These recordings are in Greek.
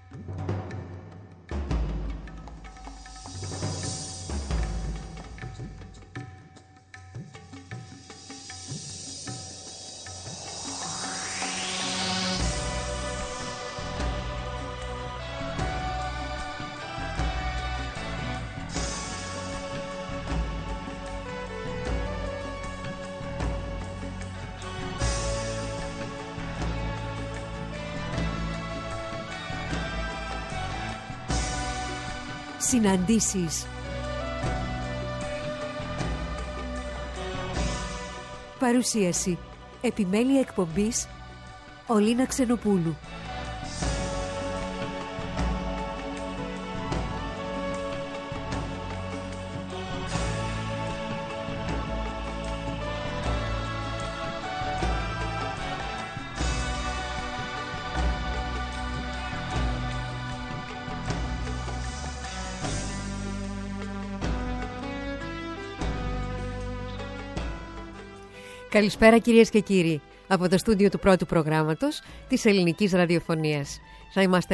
Συναντήσεις. Παρουσίαση. Επιμέλεια εκπομπής Ολίνα Ξενοπούλου. Καλησπέρα κυρίες και κύριοι, από το στούντιο του πρώτου προγράμματος της Ελληνικής Ραδιοφωνίας. Θα είμαστε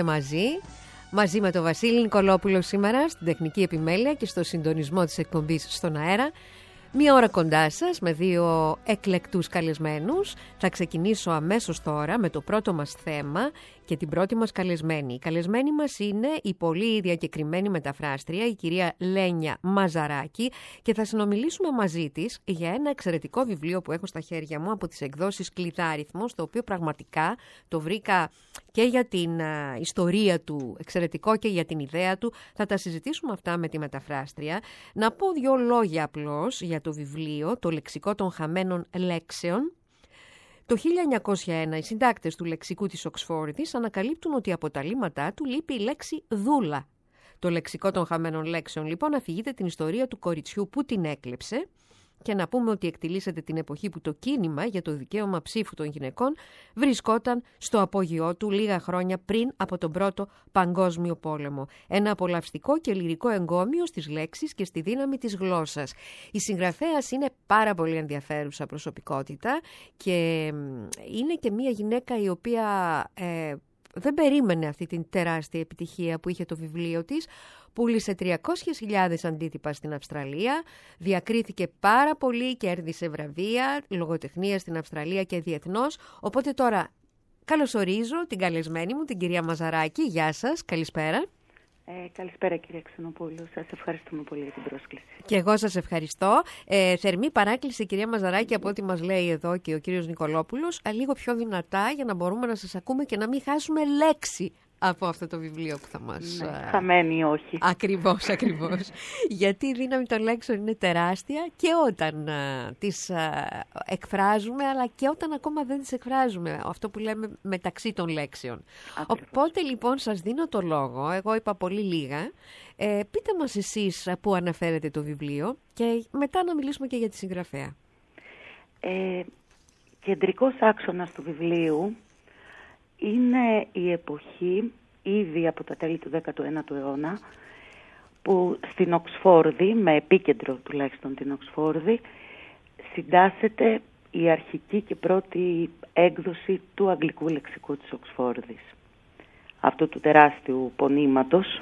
μαζί με τον Βασίλη Νικολόπουλο σήμερα στην τεχνική επιμέλεια και στο συντονισμό της εκπομπής στον αέρα. Μία ώρα κοντά σας με δύο εκλεκτούς καλεσμένους. Θα ξεκινήσω αμέσως τώρα με το πρώτο μας θέμα και την πρώτη μας καλεσμένη. Η καλεσμένη μας είναι η πολύ διακεκριμένη μεταφράστρια, η κυρία Λένια Μαζαράκη, και θα συνομιλήσουμε μαζί της για ένα εξαιρετικό βιβλίο που έχω στα χέρια μου από τις εκδόσεις Κλειδάριθμος, το οποίο πραγματικά το βρήκα και για την ιστορία του εξαιρετικό και για την ιδέα του. Θα τα συζητήσουμε αυτά με τη μεταφράστρια. Να πω δύο λόγια απλώς για το βιβλίο, το λεξικό των χαμένων λέξεων. Το 1901 οι συντάκτες του λεξικού της Οξφόρδης ανακαλύπτουν ότι από τα λίμματά του λείπει η λέξη δούλα. Το λεξικό των χαμένων λέξεων λοιπόν αφηγείται την ιστορία του κοριτσιού που την έκλεψε, και να πούμε ότι εκτιλήσεται την εποχή που το κίνημα για το δικαίωμα ψήφου των γυναικών βρισκόταν στο απόγειό του λίγα χρόνια πριν από τον Πρώτο Παγκόσμιο Πόλεμο. Ένα απολαυστικό και λυρικό εγκόμιο στις λέξεις και στη δύναμη της γλώσσας. Η συγγραφέας είναι πάρα πολύ ενδιαφέρουσα προσωπικότητα και είναι και μια γυναίκα η οποία δεν περίμενε αυτή την τεράστια επιτυχία που είχε το βιβλίο της. Πούλησε 300.000 αντίτυπα στην Αυστραλία, διακρίθηκε πάρα πολύ, κέρδισε βραβεία, λογοτεχνία στην Αυστραλία και διεθνώς. Οπότε τώρα καλωσορίζω την καλεσμένη μου, την κυρία Μαζαράκη. Γεια σας, καλησπέρα. Καλησπέρα κυρία Ξενοπούλου, σας ευχαριστούμε πολύ για την πρόσκληση. Και εγώ σας ευχαριστώ. Θερμή παράκληση κυρία Μαζαράκη από ό,τι μας λέει εδώ και ο κύριος Νικολόπουλος, λίγο πιο δυνατά για να μπορούμε να σας ακούμε και να μην χάσουμε λέξη από αυτό το βιβλίο που θα μας... χαμένη ή όχι. Ακριβώς. Γιατί η δύναμη των λέξεων είναι τεράστια και όταν τις εκφράζουμε, αλλά και όταν ακόμα δεν τις εκφράζουμε. Αυτό που λέμε μεταξύ των λέξεων. Ακριβώς. Οπότε λοιπόν σας δίνω το λόγο. Εγώ είπα πολύ λίγα. Πείτε μας εσείς που αναφέρετε το βιβλίο και μετά να μιλήσουμε και για τη συγγραφέα. Κεντρικός άξονας του βιβλίου είναι η εποχή ήδη από τα τέλη του 19ου αιώνα που στην Οξφόρδη, με επίκεντρο τουλάχιστον την Οξφόρδη, συντάσσεται η αρχική και πρώτη έκδοση του αγγλικού λεξικού της Οξφόρδης. Αυτού του τεράστιου πονήματος,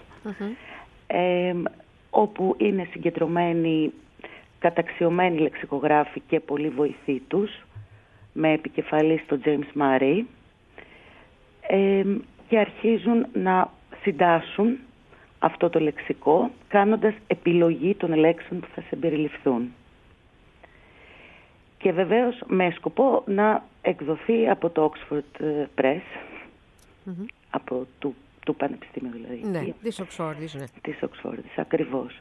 όπου είναι συγκεντρωμένοι καταξιωμένοι λεξικογράφοι και πολλοί βοηθοί τους, με επικεφαλής τον James Murray, και αρχίζουν να συντάσσουν αυτό το λεξικό κάνοντας επιλογή των λέξεων που θα συμπεριληφθούν. Και βεβαίως με σκοπό να εκδοθεί από το Oxford Press, από του Πανεπιστήμιου δηλαδή. Ναι, της Οξφόρδης. Ναι. Της Οξφόρδης, ακριβώς.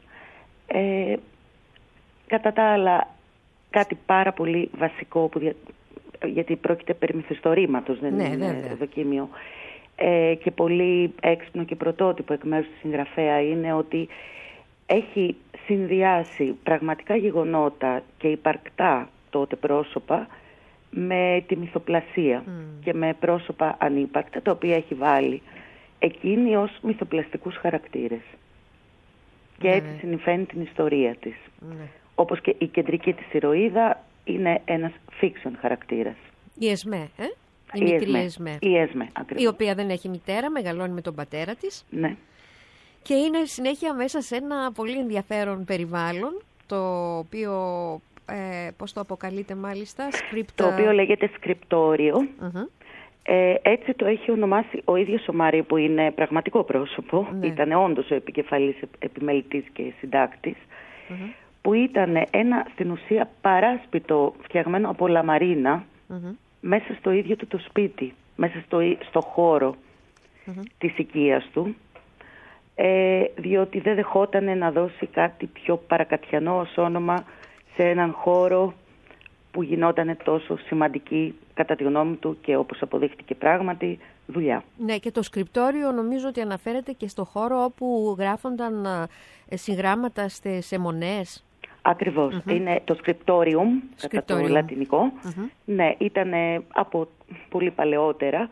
Κατά τα άλλα, κάτι πάρα πολύ βασικό που γιατί πρόκειται περί μυθιστορήματος, δεν είναι δοκίμιο, και πολύ έξυπνο και πρωτότυπο εκ μέρους του συγγραφέα είναι ότι έχει συνδυάσει πραγματικά γεγονότα και υπαρκτά τότε πρόσωπα με τη μυθοπλασία και με πρόσωπα ανύπαρκτα, τα οποία έχει βάλει εκείνη ως μυθοπλαστικούς χαρακτήρες. Και έτσι συνηφαίνει την ιστορία της. Όπως και η κεντρική της ηρωίδα είναι ένας fiction χαρακτήρας. Η Εσμέ, Η μικρή Εσμέ. Η Εσμέ, ακριβώς. Η οποία δεν έχει μητέρα, μεγαλώνει με τον πατέρα της. Ναι. Και είναι συνέχεια μέσα σε ένα πολύ ενδιαφέρον περιβάλλον, το οποίο, πώς το αποκαλείται μάλιστα, το οποίο λέγεται σκριπτόριο. Έτσι το έχει ονομάσει ο ίδιος ο Μάρι, που είναι πραγματικό πρόσωπο. Ναι. Ήταν όντως ο επικεφαλής επιμελητής και συντάκτης, που ήταν ένα στην ουσία παράσπιτο φτιαγμένο από λαμαρίνα μέσα στο ίδιο του το σπίτι, μέσα στο χώρο της οικίας του, διότι δεν δεχόταν να δώσει κάτι πιο παρακατιανό ως όνομα σε έναν χώρο που γινόταν τόσο σημαντική, κατά τη γνώμη του, και όπως αποδείχτηκε πράγματι, δουλειά. Ναι, και το σκριπτόριο νομίζω ότι αναφέρεται και στο χώρο όπου γράφονταν συγγράμματα σε μονές. Ακριβώς. Είναι το scriptorium, κατά το λατινικό. Ναι, ήταν από πολύ παλαιότερα,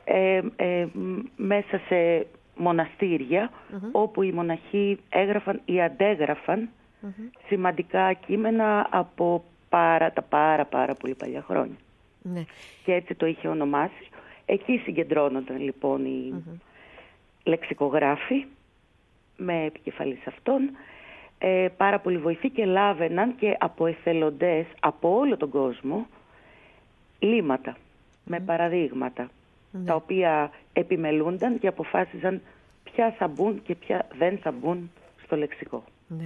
μέσα σε μοναστήρια, όπου οι μοναχοί έγραφαν ή αντέγραφαν σημαντικά κείμενα από πάρα πολύ παλιά χρόνια. Ναι. Και έτσι το είχε ονομάσει. Εκεί συγκεντρώνονταν λοιπόν οι λεξικογράφοι με επικεφαλής αυτών, πάρα πολύ βοηθοί, και λάβαιναν και από εθελοντές από όλο τον κόσμο λήματα με παραδείγματα, τα οποία επιμελούνταν και αποφάσιζαν ποια θα μπουν και ποια δεν θα μπουν στο λεξικό. Ναι.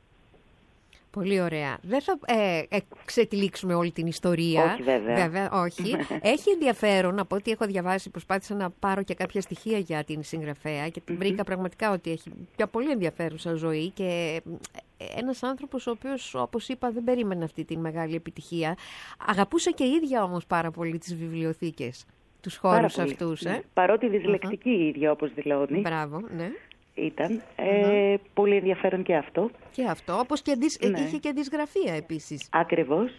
Πολύ ωραία. Δεν θα ξετυλίξουμε όλη την ιστορία. Όχι, βέβαια. Όχι. Έχει ενδιαφέρον, από ό,τι έχω διαβάσει, προσπάθησα να πάρω και κάποια στοιχεία για την συγγραφέα και βρήκα πραγματικά ότι έχει μια πολύ ενδιαφέρουσα ζωή και ένας άνθρωπος ο οποίος, όπως είπα, δεν περίμενε αυτή τη μεγάλη επιτυχία. Αγαπούσε και η ίδια όμως πάρα πολύ τις βιβλιοθήκες, τους χώρους αυτούς. Ναι. Παρότι δυσλεκτική η ίδια, όπως δηλώνει. Μπράβο, ναι. Ήταν πολύ ενδιαφέρον και αυτό. Και αυτό, όπως και είχε και δυσγραφία επίσης. Ακριβώς.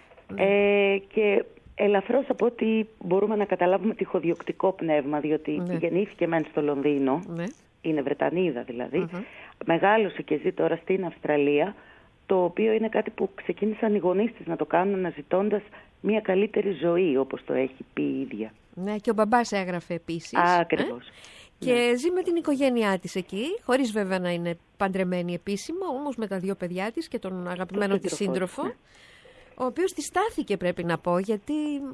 Και ελαφρώς από ό,τι μπορούμε να καταλάβουμε τυχοδιοκτικό πνεύμα, διότι γεννήθηκε μεν στο Λονδίνο, είναι Βρετανίδα δηλαδή, μεγάλωσε και ζει τώρα στην Αυστραλία, το οποίο είναι κάτι που ξεκίνησαν οι γονείς της να το κάνουν, αναζητώντας μια καλύτερη ζωή, όπως το έχει πει η ίδια. Ναι, και ο μπαμπάς έγραφε επίσης. Ακριβώς. Και ζει με την οικογένειά της εκεί, χωρίς βέβαια να είναι παντρεμένη επίσημα, όμως με τα 2 παιδιά της και τον αγαπημένο της σύντροφο, ο οποίος τη στάθηκε, πρέπει να πω, γιατί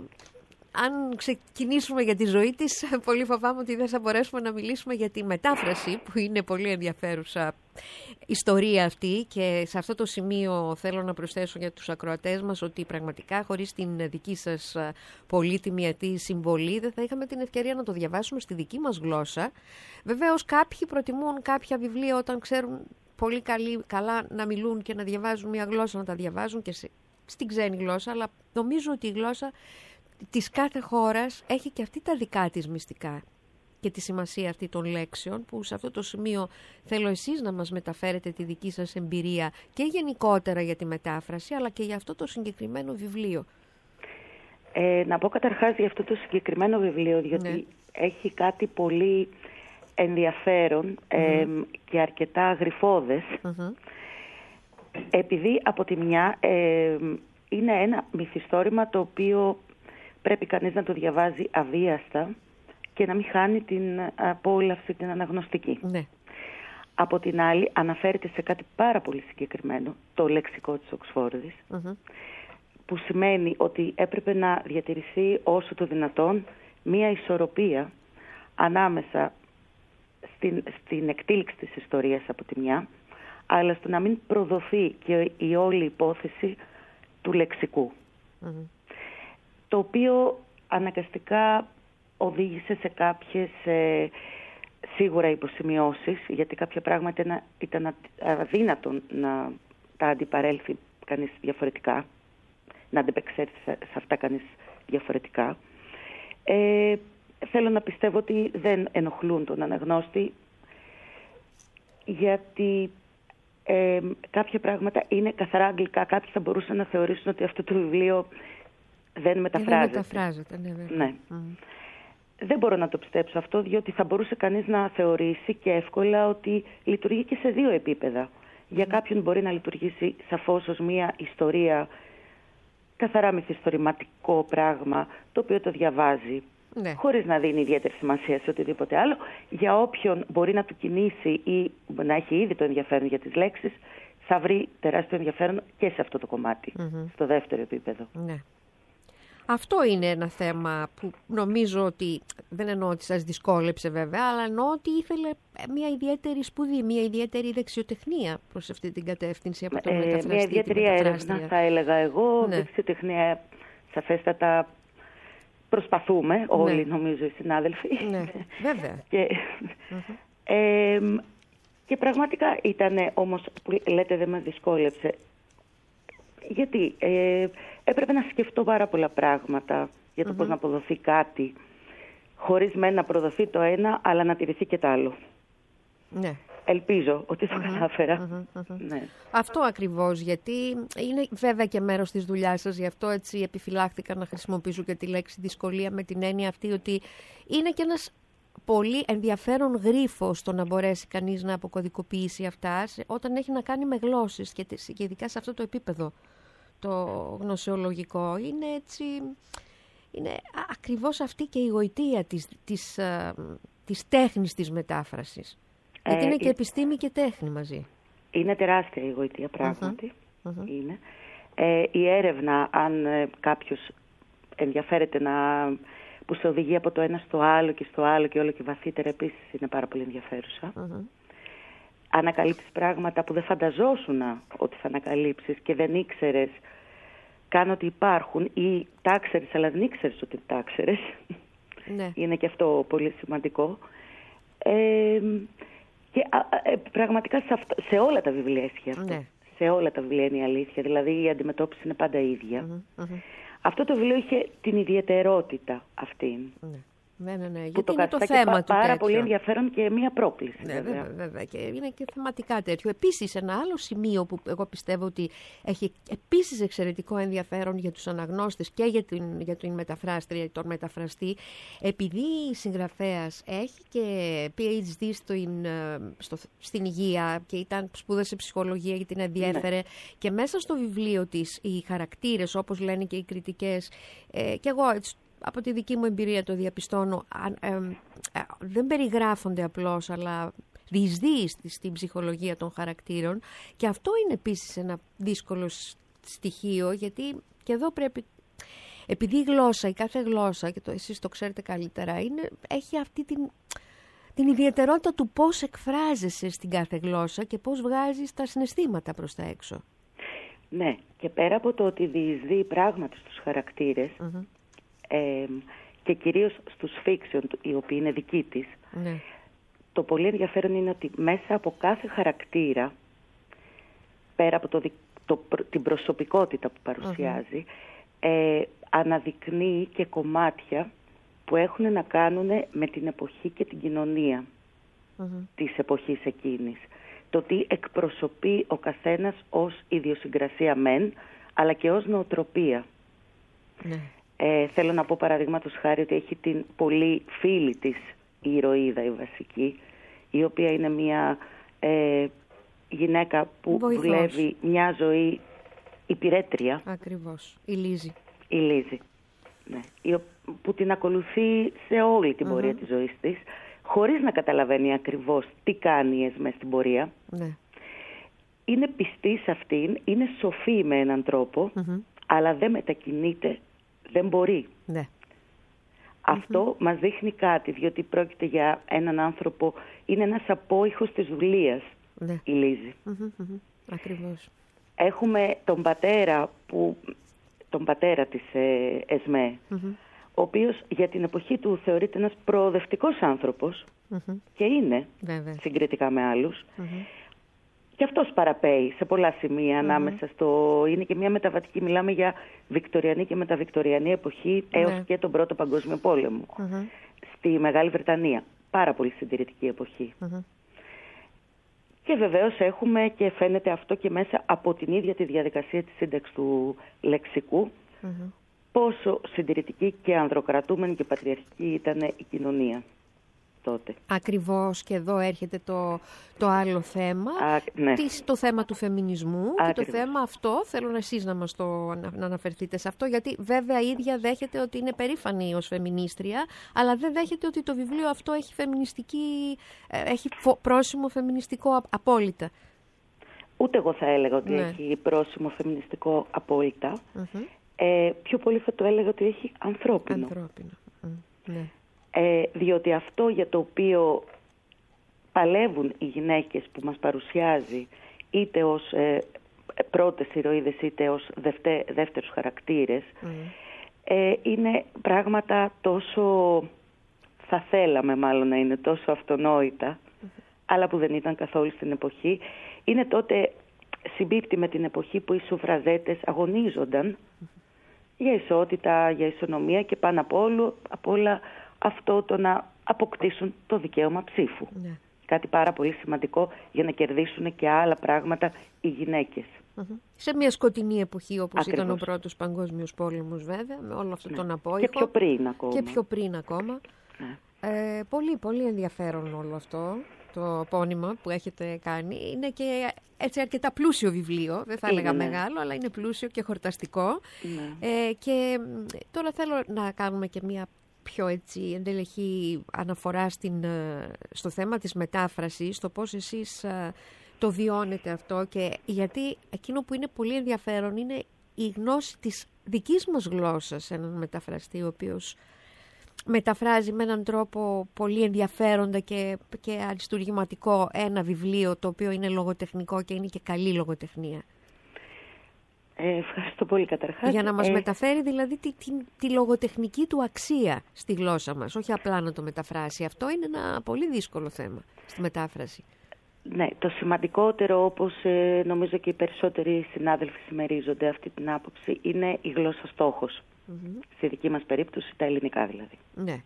αν ξεκινήσουμε για τη ζωή της, πολύ φοβάμαι ότι δεν θα μπορέσουμε να μιλήσουμε για τη μετάφραση, που είναι πολύ ενδιαφέρουσα ιστορία αυτή, και σε αυτό το σημείο θέλω να προσθέσω για τους ακροατές μας ότι πραγματικά χωρίς την δική σας πολύτιμη ατή συμβολή δεν θα είχαμε την ευκαιρία να το διαβάσουμε στη δική μας γλώσσα. Βεβαίως κάποιοι προτιμούν κάποια βιβλία, όταν ξέρουν πολύ καλά να μιλούν και να διαβάζουν μια γλώσσα, να τα διαβάζουν και στην ξένη γλώσσα, αλλά νομίζω ότι η γλώσσα της κάθε χώρας έχει και αυτή τα δικά της μυστικά και τη σημασία αυτή των λέξεων, που σε αυτό το σημείο θέλω εσείς να μας μεταφέρετε τη δική σας εμπειρία και γενικότερα για τη μετάφραση, αλλά και για αυτό το συγκεκριμένο βιβλίο. Να πω καταρχάς για αυτό το συγκεκριμένο βιβλίο, διότι έχει κάτι πολύ ενδιαφέρον και αρκετά γρυφώδες, επειδή από τη μια είναι ένα μυθιστόρημα το οποίο πρέπει κανείς να το διαβάζει αβίαστα και να μην χάνει την απόλαυση, την αναγνωστική. Ναι. Από την άλλη αναφέρεται σε κάτι πάρα πολύ συγκεκριμένο, το λεξικό της Οξφόρδης, που σημαίνει ότι έπρεπε να διατηρηθεί όσο το δυνατόν μία ισορροπία ανάμεσα στην εκτήληξη της ιστορίας από τη μια, αλλά στο να μην προδοθεί και η όλη υπόθεση του λεξικού. Το οποίο αναγκαστικά οδήγησε σε κάποιες σίγουρα υποσημειώσεις, γιατί κάποια πράγματα ήταν αδύνατον να τα αντιπαρέλθει κανείς διαφορετικά, να αντεπεξέλθει σε αυτά κανείς διαφορετικά. Θέλω να πιστεύω ότι δεν ενοχλούν τον αναγνώστη, γιατί κάποια πράγματα είναι καθαρά αγγλικά. Κάποιοι θα μπορούσαν να θεωρήσουν ότι αυτό το βιβλίο δεν μεταφράζεται. Ναι. Δεν μπορώ να το πιστέψω αυτό, διότι θα μπορούσε κανείς να θεωρήσει και εύκολα ότι λειτουργεί και σε 2 επίπεδα. Για κάποιον μπορεί να λειτουργήσει σαφώς ως μια ιστορία καθαρά μυθιστορηματικό πράγμα, το οποίο το διαβάζει, ναι, χωρίς να δίνει ιδιαίτερη σημασία σε οτιδήποτε άλλο. Για όποιον μπορεί να του κινήσει ή να έχει ήδη το ενδιαφέρον για τις λέξεις, θα βρει τεράστιο ενδιαφέρον και σε αυτό το κομμάτι, στο δεύτερο επίπεδο. Ναι. Αυτό είναι ένα θέμα που νομίζω ότι, δεν εννοώ ότι σας δυσκόλεψε βέβαια, αλλά εννοώ ότι ήθελε μια ιδιαίτερη σπουδή, μια ιδιαίτερη δεξιοτεχνία προς αυτή την κατεύθυνση από τον μεταφραστή. Μια ιδιαίτερη έρευνα θα έλεγα εγώ, ναι, δεξιοτεχνία σαφέστατα προσπαθούμε όλοι, νομίζω, οι συνάδελφοι. Ναι, βέβαια. Και πραγματικά ήταν όμως, που λέτε δεν με δυσκόλεψε, γιατί έπρεπε να σκεφτώ πάρα πολλά πράγματα για το πώς να αποδοθεί κάτι, χωρίς να προδοθεί το ένα, αλλά να τηρηθεί και το άλλο. Ναι. Ελπίζω ότι το κατάφερα. Ναι. Αυτό ακριβώς, γιατί είναι βέβαια και μέρος της δουλειάς σας, γι' αυτό έτσι επιφυλάχθηκα να χρησιμοποιήσω και τη λέξη δυσκολία, με την έννοια αυτή ότι είναι και ένας πολύ ενδιαφέρον γρίφος στο να μπορέσει κανείς να αποκωδικοποιήσει αυτά όταν έχει να κάνει με γλώσσες και ειδικά σε αυτό το επίπεδο το γνωσεολογικό. Είναι έτσι, είναι ακριβώς αυτή και η γοητεία της τέχνης της μετάφρασης. Γιατί είναι και επιστήμη και τέχνη μαζί. Είναι τεράστια η γοητεία πράγματι. Είναι. Η έρευνα, αν κάποιος ενδιαφέρεται που σε οδηγεί από το ένα στο άλλο και στο άλλο και όλο και βαθύτερα, επίσης είναι πάρα πολύ ενδιαφέρουσα. Ανακαλύψεις πράγματα που δεν φανταζόσουν ότι θα ανακαλύψεις και δεν ήξερες καν ότι υπάρχουν, ή τα ξέρεις αλλά δεν ήξερες ότι τα ξέρεις. Ναι. Είναι και αυτό πολύ σημαντικό. Και πραγματικά σε όλα τα βιβλία ισχύει αυτό. Ναι. Σε όλα τα βιβλία είναι η αλήθεια. Δηλαδή η αντιμετώπιση είναι πάντα ίδια. Αυτό το βιβλίο είχε την ιδιαιτερότητα αυτή. Ναι. Ναι, γιατί που το είναι το θέμα του πάρα τέτοιο. Πολύ ενδιαφέρον και μία πρόκληση. Ναι, βέβαια. Και είναι και θεματικά τέτοιο. Επίσης, ένα άλλο σημείο που εγώ πιστεύω ότι έχει επίσης εξαιρετικό ενδιαφέρον για τους αναγνώστες και για την μεταφράστρια, τον μεταφραστή, επειδή η συγγραφέας έχει και PhD στην υγεία και σπούδασε ψυχολογία γιατί την ενδιέφερε, ναι, και μέσα στο βιβλίο της οι χαρακτήρες, όπως λένε και οι κριτικές, και εγώ έτσι, από τη δική μου εμπειρία το διαπιστώνω, δεν περιγράφονται απλώς, αλλά διεισδύει στην ψυχολογία των χαρακτήρων, και αυτό είναι επίσης ένα δύσκολο στοιχείο, γιατί και εδώ πρέπει, επειδή η κάθε γλώσσα, και εσείς το ξέρετε καλύτερα, έχει αυτή την ιδιαιτερότητα του πώς εκφράζεσαι στην κάθε γλώσσα και πώς βγάζεις τα συναισθήματα προς τα έξω. Ναι, και πέρα από το ότι διεισδύει πράγματι στους χαρακτήρες, και κυρίως στους fiction, οι οποίοι είναι δικοί της, ναι, το πολύ ενδιαφέρον είναι ότι μέσα από κάθε χαρακτήρα, πέρα από την προσωπικότητα που παρουσιάζει, αναδεικνύει και κομμάτια που έχουν να κάνουν με την εποχή και την κοινωνία της εποχής εκείνης. Το τι εκπροσωπεί ο καθένας ως ιδιοσυγκρασία μεν, αλλά και ως νοοτροπία. Ναι. Θέλω να πω παραδείγματος χάρη ότι έχει την πολύ φίλη της η ηρωίδα, η βασική, η οποία είναι μια γυναίκα που δουλεύει μια ζωή υπηρέτρια. Ακριβώς. Η Λίζη. Η Λίζη, ναι. Που την ακολουθεί σε όλη την πορεία της ζωής της, χωρίς να καταλαβαίνει ακριβώς τι κάνει η Εσμέ στην πορεία. Ναι. Είναι πιστή σε αυτήν, είναι σοφή με έναν τρόπο, αλλά δεν μετακινείται, δεν μπορεί. Ναι. Αυτό μας δείχνει κάτι, διότι πρόκειται για έναν άνθρωπο, είναι ένας απόϊχος της δουλείας, ναι, η Λίζη. Ακριβώς. Έχουμε τον πατέρα της Εσμέ, ο οποίος για την εποχή του θεωρείται ένας προοδευτικός άνθρωπος, και είναι, βέβαια, συγκριτικά με άλλους. Και αυτός παραπέει σε πολλά σημεία ανάμεσα είναι και μια μεταβατική, μιλάμε για βικτωριανή και μεταβικτωριανή εποχή, έως και τον Πρώτο Παγκόσμιο Πόλεμο στη Μεγάλη Βρετανία. Πάρα πολύ συντηρητική εποχή. Και βεβαίως έχουμε, και φαίνεται αυτό και μέσα από την ίδια τη διαδικασία της σύνταξης του λεξικού, πόσο συντηρητική και ανδροκρατούμενη και πατριαρχική ήταν η κοινωνία. τότε. Ακριβώς, και εδώ έρχεται το άλλο θέμα, ναι. Το θέμα του φεμινισμού. Ακριβώς. Και το θέμα αυτό, θέλω εσείς να αναφερθείτε σε αυτό, γιατί βέβαια η ίδια δέχεται ότι είναι περήφανη ως φεμινίστρια, αλλά δεν δέχεται ότι το βιβλίο αυτό έχει πρόσημο φεμινιστικό απόλυτα. Ούτε εγώ θα έλεγα ότι έχει πρόσημο φεμινιστικό απόλυτα. Πιο πολύ θα το έλεγα ότι έχει ανθρώπινο. Ναι. Διότι αυτό για το οποίο παλεύουν οι γυναίκες που μας παρουσιάζει, είτε ως πρώτες ηρωίδες είτε ως δεύτερους χαρακτήρες, είναι πράγματα τόσο, θα θέλαμε μάλλον να είναι τόσο αυτονόητα, αλλά που δεν ήταν καθόλου στην εποχή. Είναι τότε, συμπίπτει με την εποχή που οι σουφραζέτες αγωνίζονταν για ισότητα, για ισονομία και πάνω απ' όλα αυτό το να αποκτήσουν το δικαίωμα ψήφου. Ναι. Κάτι πάρα πολύ σημαντικό για να κερδίσουν και άλλα πράγματα οι γυναίκες. Σε μια σκοτεινή εποχή όπως ήταν ο Πρώτος Παγκόσμιος Πόλεμος, βέβαια, με όλο αυτό τον απόϊχο. Και πιο πριν ακόμα. Ναι. Πολύ, πολύ ενδιαφέρον όλο αυτό το πόνημα που έχετε κάνει. Είναι και έτσι αρκετά πλούσιο βιβλίο, δεν θα έλεγα μεγάλο, αλλά είναι πλούσιο και χορταστικό. Και τώρα θέλω να κάνουμε και μια πιο έτσι εντελεχή αναφορά στο θέμα της μετάφρασης, στο πώς εσείς το βιώνετε αυτό, και γιατί εκείνο που είναι πολύ ενδιαφέρον είναι η γνώση της δικής μας γλώσσας σε έναν μεταφραστή, ο οποίος μεταφράζει με έναν τρόπο πολύ ενδιαφέροντα και αριστουργηματικό ένα βιβλίο το οποίο είναι λογοτεχνικό και είναι και καλή λογοτεχνία. Ευχαριστώ πολύ καταρχάς. Για να μας μεταφέρει δηλαδή τη λογοτεχνική του αξία στη γλώσσα μας, όχι απλά να το μεταφράσει. Αυτό είναι ένα πολύ δύσκολο θέμα στη μετάφραση. Ναι, το σημαντικότερο, όπως νομίζω και οι περισσότεροι συνάδελφοι συμμερίζονται αυτή την άποψη, είναι η γλώσσα στόχος. Στη δική μας περίπτωση τα ελληνικά δηλαδή. Ναι.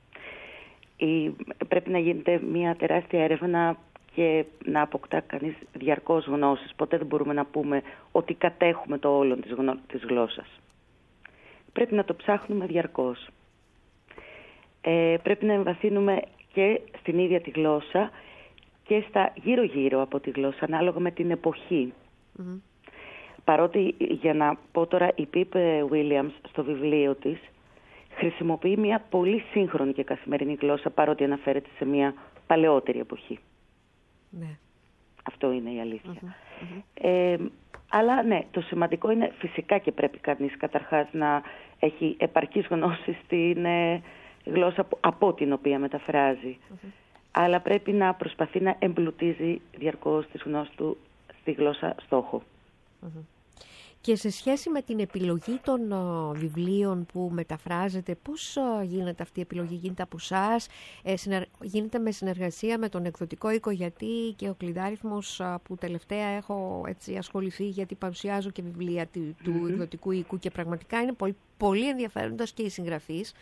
Πρέπει να γίνεται μια τεράστια έρευνα και να αποκτά κανείς διαρκώς γνώσεις. Ποτέ δεν μπορούμε να πούμε ότι κατέχουμε το όλον της γλώσσας. Πρέπει να το ψάχνουμε διαρκώς. Πρέπει να εμβαθύνουμε και στην ίδια τη γλώσσα και στα γύρω-γύρω από τη γλώσσα, ανάλογα με την εποχή. Παρότι, για να πω τώρα, η Πίπε Williams στο βιβλίο της χρησιμοποιεί μια πολύ σύγχρονη και καθημερινή γλώσσα, παρότι αναφέρεται σε μια παλαιότερη εποχή. Ναι. Αυτό είναι η αλήθεια. Αλλά ναι, το σημαντικό είναι φυσικά και πρέπει κανείς καταρχάς να έχει επαρκείς γνώσεις στην γλώσσα από την οποία μεταφράζει. Αλλά πρέπει να προσπαθεί να εμπλουτίζει διαρκώς τις γνώσεις του στη γλώσσα στόχο. Και σε σχέση με την επιλογή των βιβλίων που μεταφράζετε, πώς γίνεται αυτή η επιλογή? Γίνεται από εσάς, γίνεται με συνεργασία με τον εκδοτικό οίκο? Γιατί και ο Κλειδάριθμος που τελευταία έχω έτσι ασχοληθεί, γιατί παρουσιάζω και βιβλία του εκδοτικού οίκου και πραγματικά είναι πολύ, πολύ ενδιαφέροντας και οι συγγραφείς.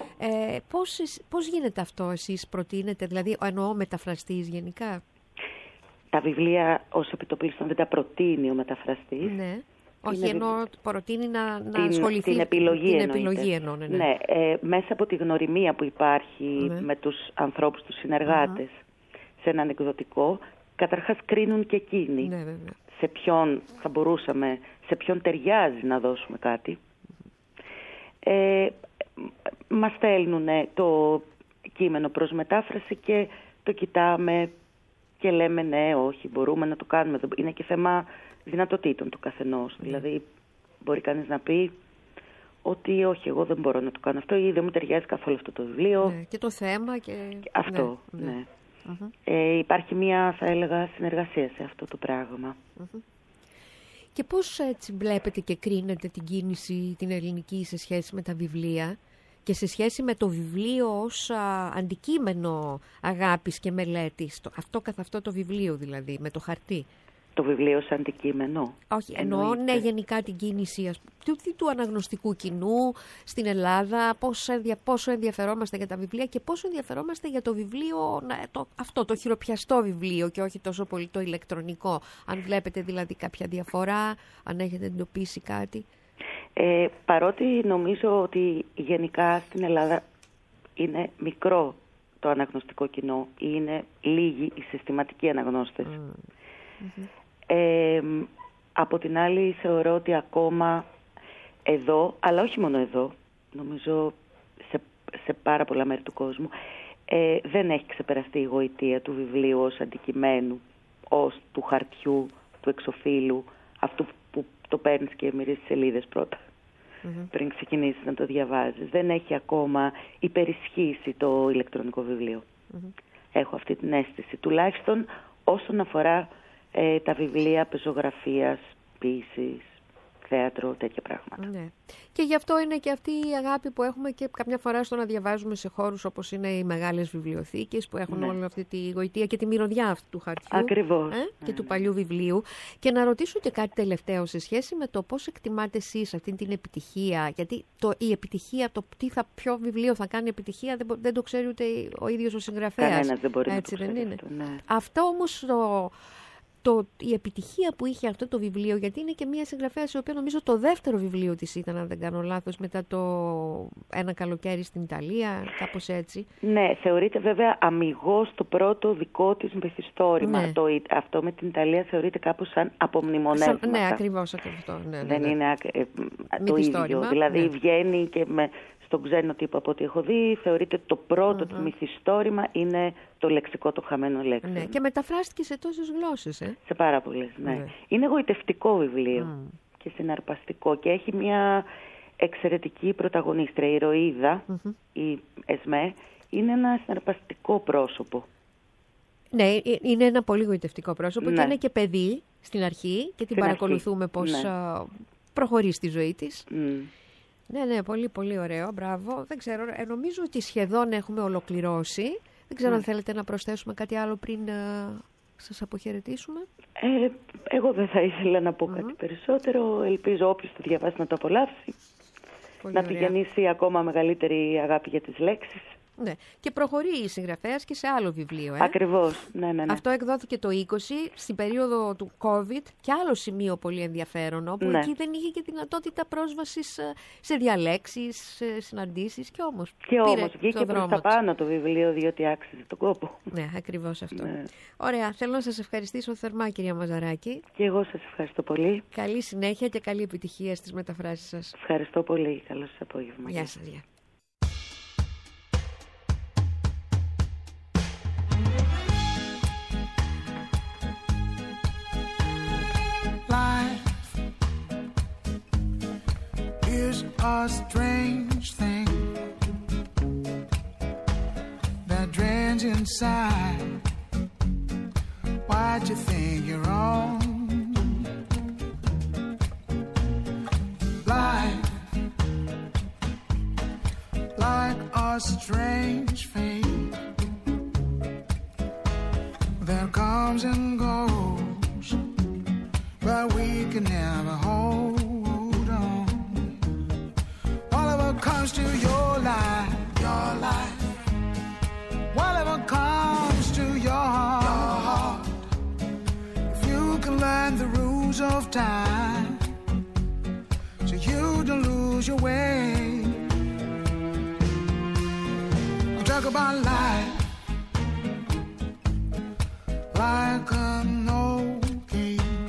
Πώς γίνεται αυτό, εσείς προτείνετε, δηλαδή εννοώ μεταφραστής γενικά? Τα βιβλία ως επιτοπλίστων δεν τα προτείνει ο μεταφραστής. Ναι. Όχι, ενώ προτείνει να ασχοληθεί την επιλογή. Ναι. Μέσα από τη γνωριμία που υπάρχει με τους ανθρώπους, τους συνεργάτες σε έναν εκδοτικό, καταρχάς κρίνουν και εκείνοι σε ποιον θα μπορούσαμε, σε ποιον ταιριάζει να δώσουμε κάτι. Μας στέλνουν το κείμενο προς μετάφραση και το κοιτάμε και λέμε ναι, όχι, μπορούμε να το κάνουμε. Είναι και θέμα δυνατοτήτων του καθενός. Δηλαδή μπορεί κανείς να πει ότι όχι, εγώ δεν μπορώ να το κάνω αυτό ή δεν μου ταιριάζει καθόλου αυτό το βιβλίο. Ναι, και το θέμα και αυτό. Ναι. Υπάρχει μια, θα έλεγα, συνεργασία σε αυτό το πράγμα. Και πώς έτσι βλέπετε και κρίνετε την κίνηση την ελληνική σε σχέση με τα βιβλία και σε σχέση με το βιβλίο ως αντικείμενο αγάπης και μελέτης, αυτό καθ' αυτό το βιβλίο δηλαδή, με το χαρτί? Το βιβλίο σαν αντικείμενο? Όχι, εννοώ ναι, γενικά την κίνηση του αναγνωστικού κοινού στην Ελλάδα, πόσο ενδιαφερόμαστε για τα βιβλία και πόσο ενδιαφερόμαστε για το βιβλίο, αυτό το χειροπιαστό βιβλίο και όχι τόσο πολύ το ηλεκτρονικό. Αν βλέπετε δηλαδή κάποια διαφορά, αν έχετε εντοπίσει κάτι. Παρότι νομίζω ότι γενικά στην Ελλάδα είναι μικρό το αναγνωστικό κοινό. Είναι λίγοι οι συστηματικοί αναγνώστες. Από την άλλη θεωρώ ότι ακόμα εδώ, αλλά όχι μόνο εδώ, νομίζω σε πάρα πολλά μέρη του κόσμου, δεν έχει ξεπεραστεί η γοητεία του βιβλίου ως αντικειμένου, ως του χαρτιού, του εξωφύλου, αυτού που το παίρνεις και μυρίζεις σελίδες πρώτα, πριν ξεκινήσεις να το διαβάζεις. Δεν έχει ακόμα υπερισχύσει το ηλεκτρονικό βιβλίο. Έχω αυτή την αίσθηση, τουλάχιστον όσον αφορά τα βιβλία πεζογραφίας, ποίησης, θέατρο, τέτοια πράγματα. Ναι. Και γι' αυτό είναι και αυτή η αγάπη που έχουμε και καμιά φορά στο να διαβάζουμε σε χώρους όπως είναι οι μεγάλες βιβλιοθήκες που έχουν όλη αυτή τη γοητεία και τη μυρωδιά αυτού του χαρτιού. Ακριβώς. Και του παλιού βιβλίου. Και να ρωτήσω και κάτι τελευταίο σε σχέση με το πώς εκτιμάτε εσείς αυτή την επιτυχία. Γιατί η επιτυχία, ποιο βιβλίο θα κάνει επιτυχία, δεν το ξέρει ούτε ο ίδιος ο συγγραφέας. Κανένας δεν μπορεί έτσι να το δεν είναι. Ναι. Αυτό όμως η επιτυχία που είχε αυτό το βιβλίο, γιατί είναι και μια συγγραφέα η οποία νομίζω το δεύτερο βιβλίο της ήταν, αν δεν κάνω λάθος, μετά το Ένα καλοκαίρι στην Ιταλία, κάπως έτσι. Ναι, θεωρείται βέβαια αμιγώς το πρώτο δικό της μυθιστόρημα. Ναι. Αυτό με την Ιταλία θεωρείται κάπως σαν απομνημονεύματα. Ναι, ακριβώς αυτό. Ναι, δεν είναι το ίδιο. Δηλαδή βγαίνει και στον ξένο τύπο από ό,τι έχω δει, θεωρείται το πρώτο του μυθιστόρημα είναι το λεξικό των χαμένων λέξεων. Ναι, και μεταφράστηκε σε τόσες γλώσσες. Σε πάρα πολλές, ναι. Είναι γοητευτικό βιβλίο και συναρπαστικό και έχει μια εξαιρετική πρωταγωνίστρια, η ηρωίδα, η Εσμέ, είναι ένα συναρπαστικό πρόσωπο. Ναι, είναι ένα πολύ γοητευτικό πρόσωπο και είναι και παιδί στην αρχή και την παρακολουθούμε πώς προχωρεί στη ζωή της. Ναι, πολύ πολύ ωραίο, μπράβο. Δεν ξέρω, νομίζω ότι σχεδόν έχουμε ολοκληρώσει. Δεν ξέρω αν θέλετε να προσθέσουμε κάτι άλλο πριν σας αποχαιρετήσουμε. Εγώ δεν θα ήθελα να πω κάτι περισσότερο. Ελπίζω όποιος το διαβάσει να το απολαύσει. Πολύ να ωραία. του γεννήσει ακόμα μεγαλύτερη αγάπη για τις λέξεις. Ναι. Και προχωρεί η συγγραφέας και σε άλλο βιβλίο. Ακριβώς. Ναι. Αυτό εκδόθηκε το 20 στην περίοδο του COVID και άλλο σημείο πολύ ενδιαφέρον, όπου εκεί δεν είχε και δυνατότητα πρόσβασης σε διαλέξεις, σε συναντήσεις και όμως βγήκε προς τα πάνω το βιβλίο, διότι άξιζε τον κόπο. Ναι, ακριβώς αυτό. Ναι. Ωραία, θέλω να σας ευχαριστήσω θερμά, κυρία Μαζαράκη. Και εγώ σας ευχαριστώ πολύ. Καλή συνέχεια και καλή επιτυχία στις μεταφράσεις σας. Ευχαριστώ πολύ. Καλό σας απόγευμα. Γεια σας. A strange thing that drains inside. Why'd you think you're on? Like a strange fate that comes and goes, but we can never hold. Comes to your life, whatever comes to your heart, if you can learn the rules of time, so you don't lose your way. We talk about life like an old game.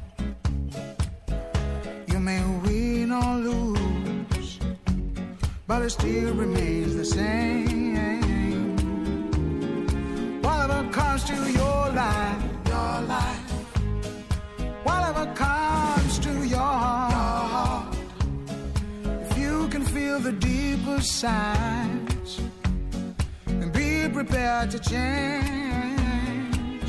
You may win or lose, but it still remains the same. Whatever comes to your life, whatever comes to your heart, if you can feel the deeper signs, then be prepared to change.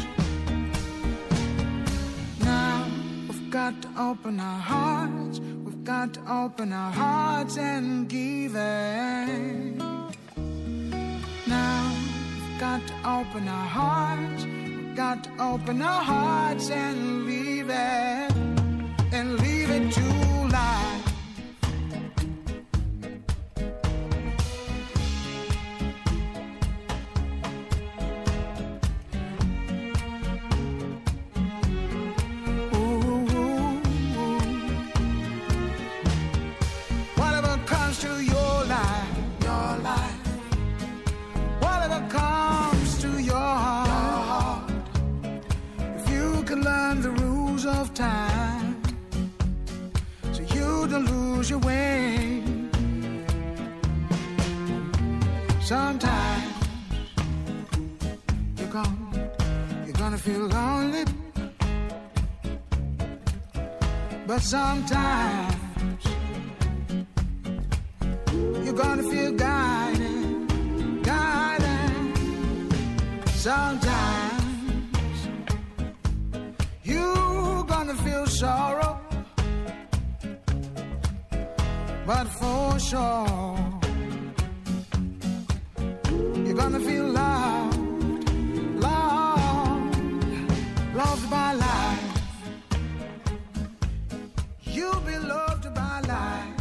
Now we've got to open our hearts. Got to open our hearts and give it. Now we've got to open our hearts. We've got to open our hearts and leave it to life. Whatever comes to your life, whatever comes learn the rules of time, so you don't lose your way. Sometimes you're gonna feel lonely, but sometimes you're gonna feel guided. Sometimes you're gonna feel sorrow, but for sure you're gonna feel loved by life. You'll be loved by life.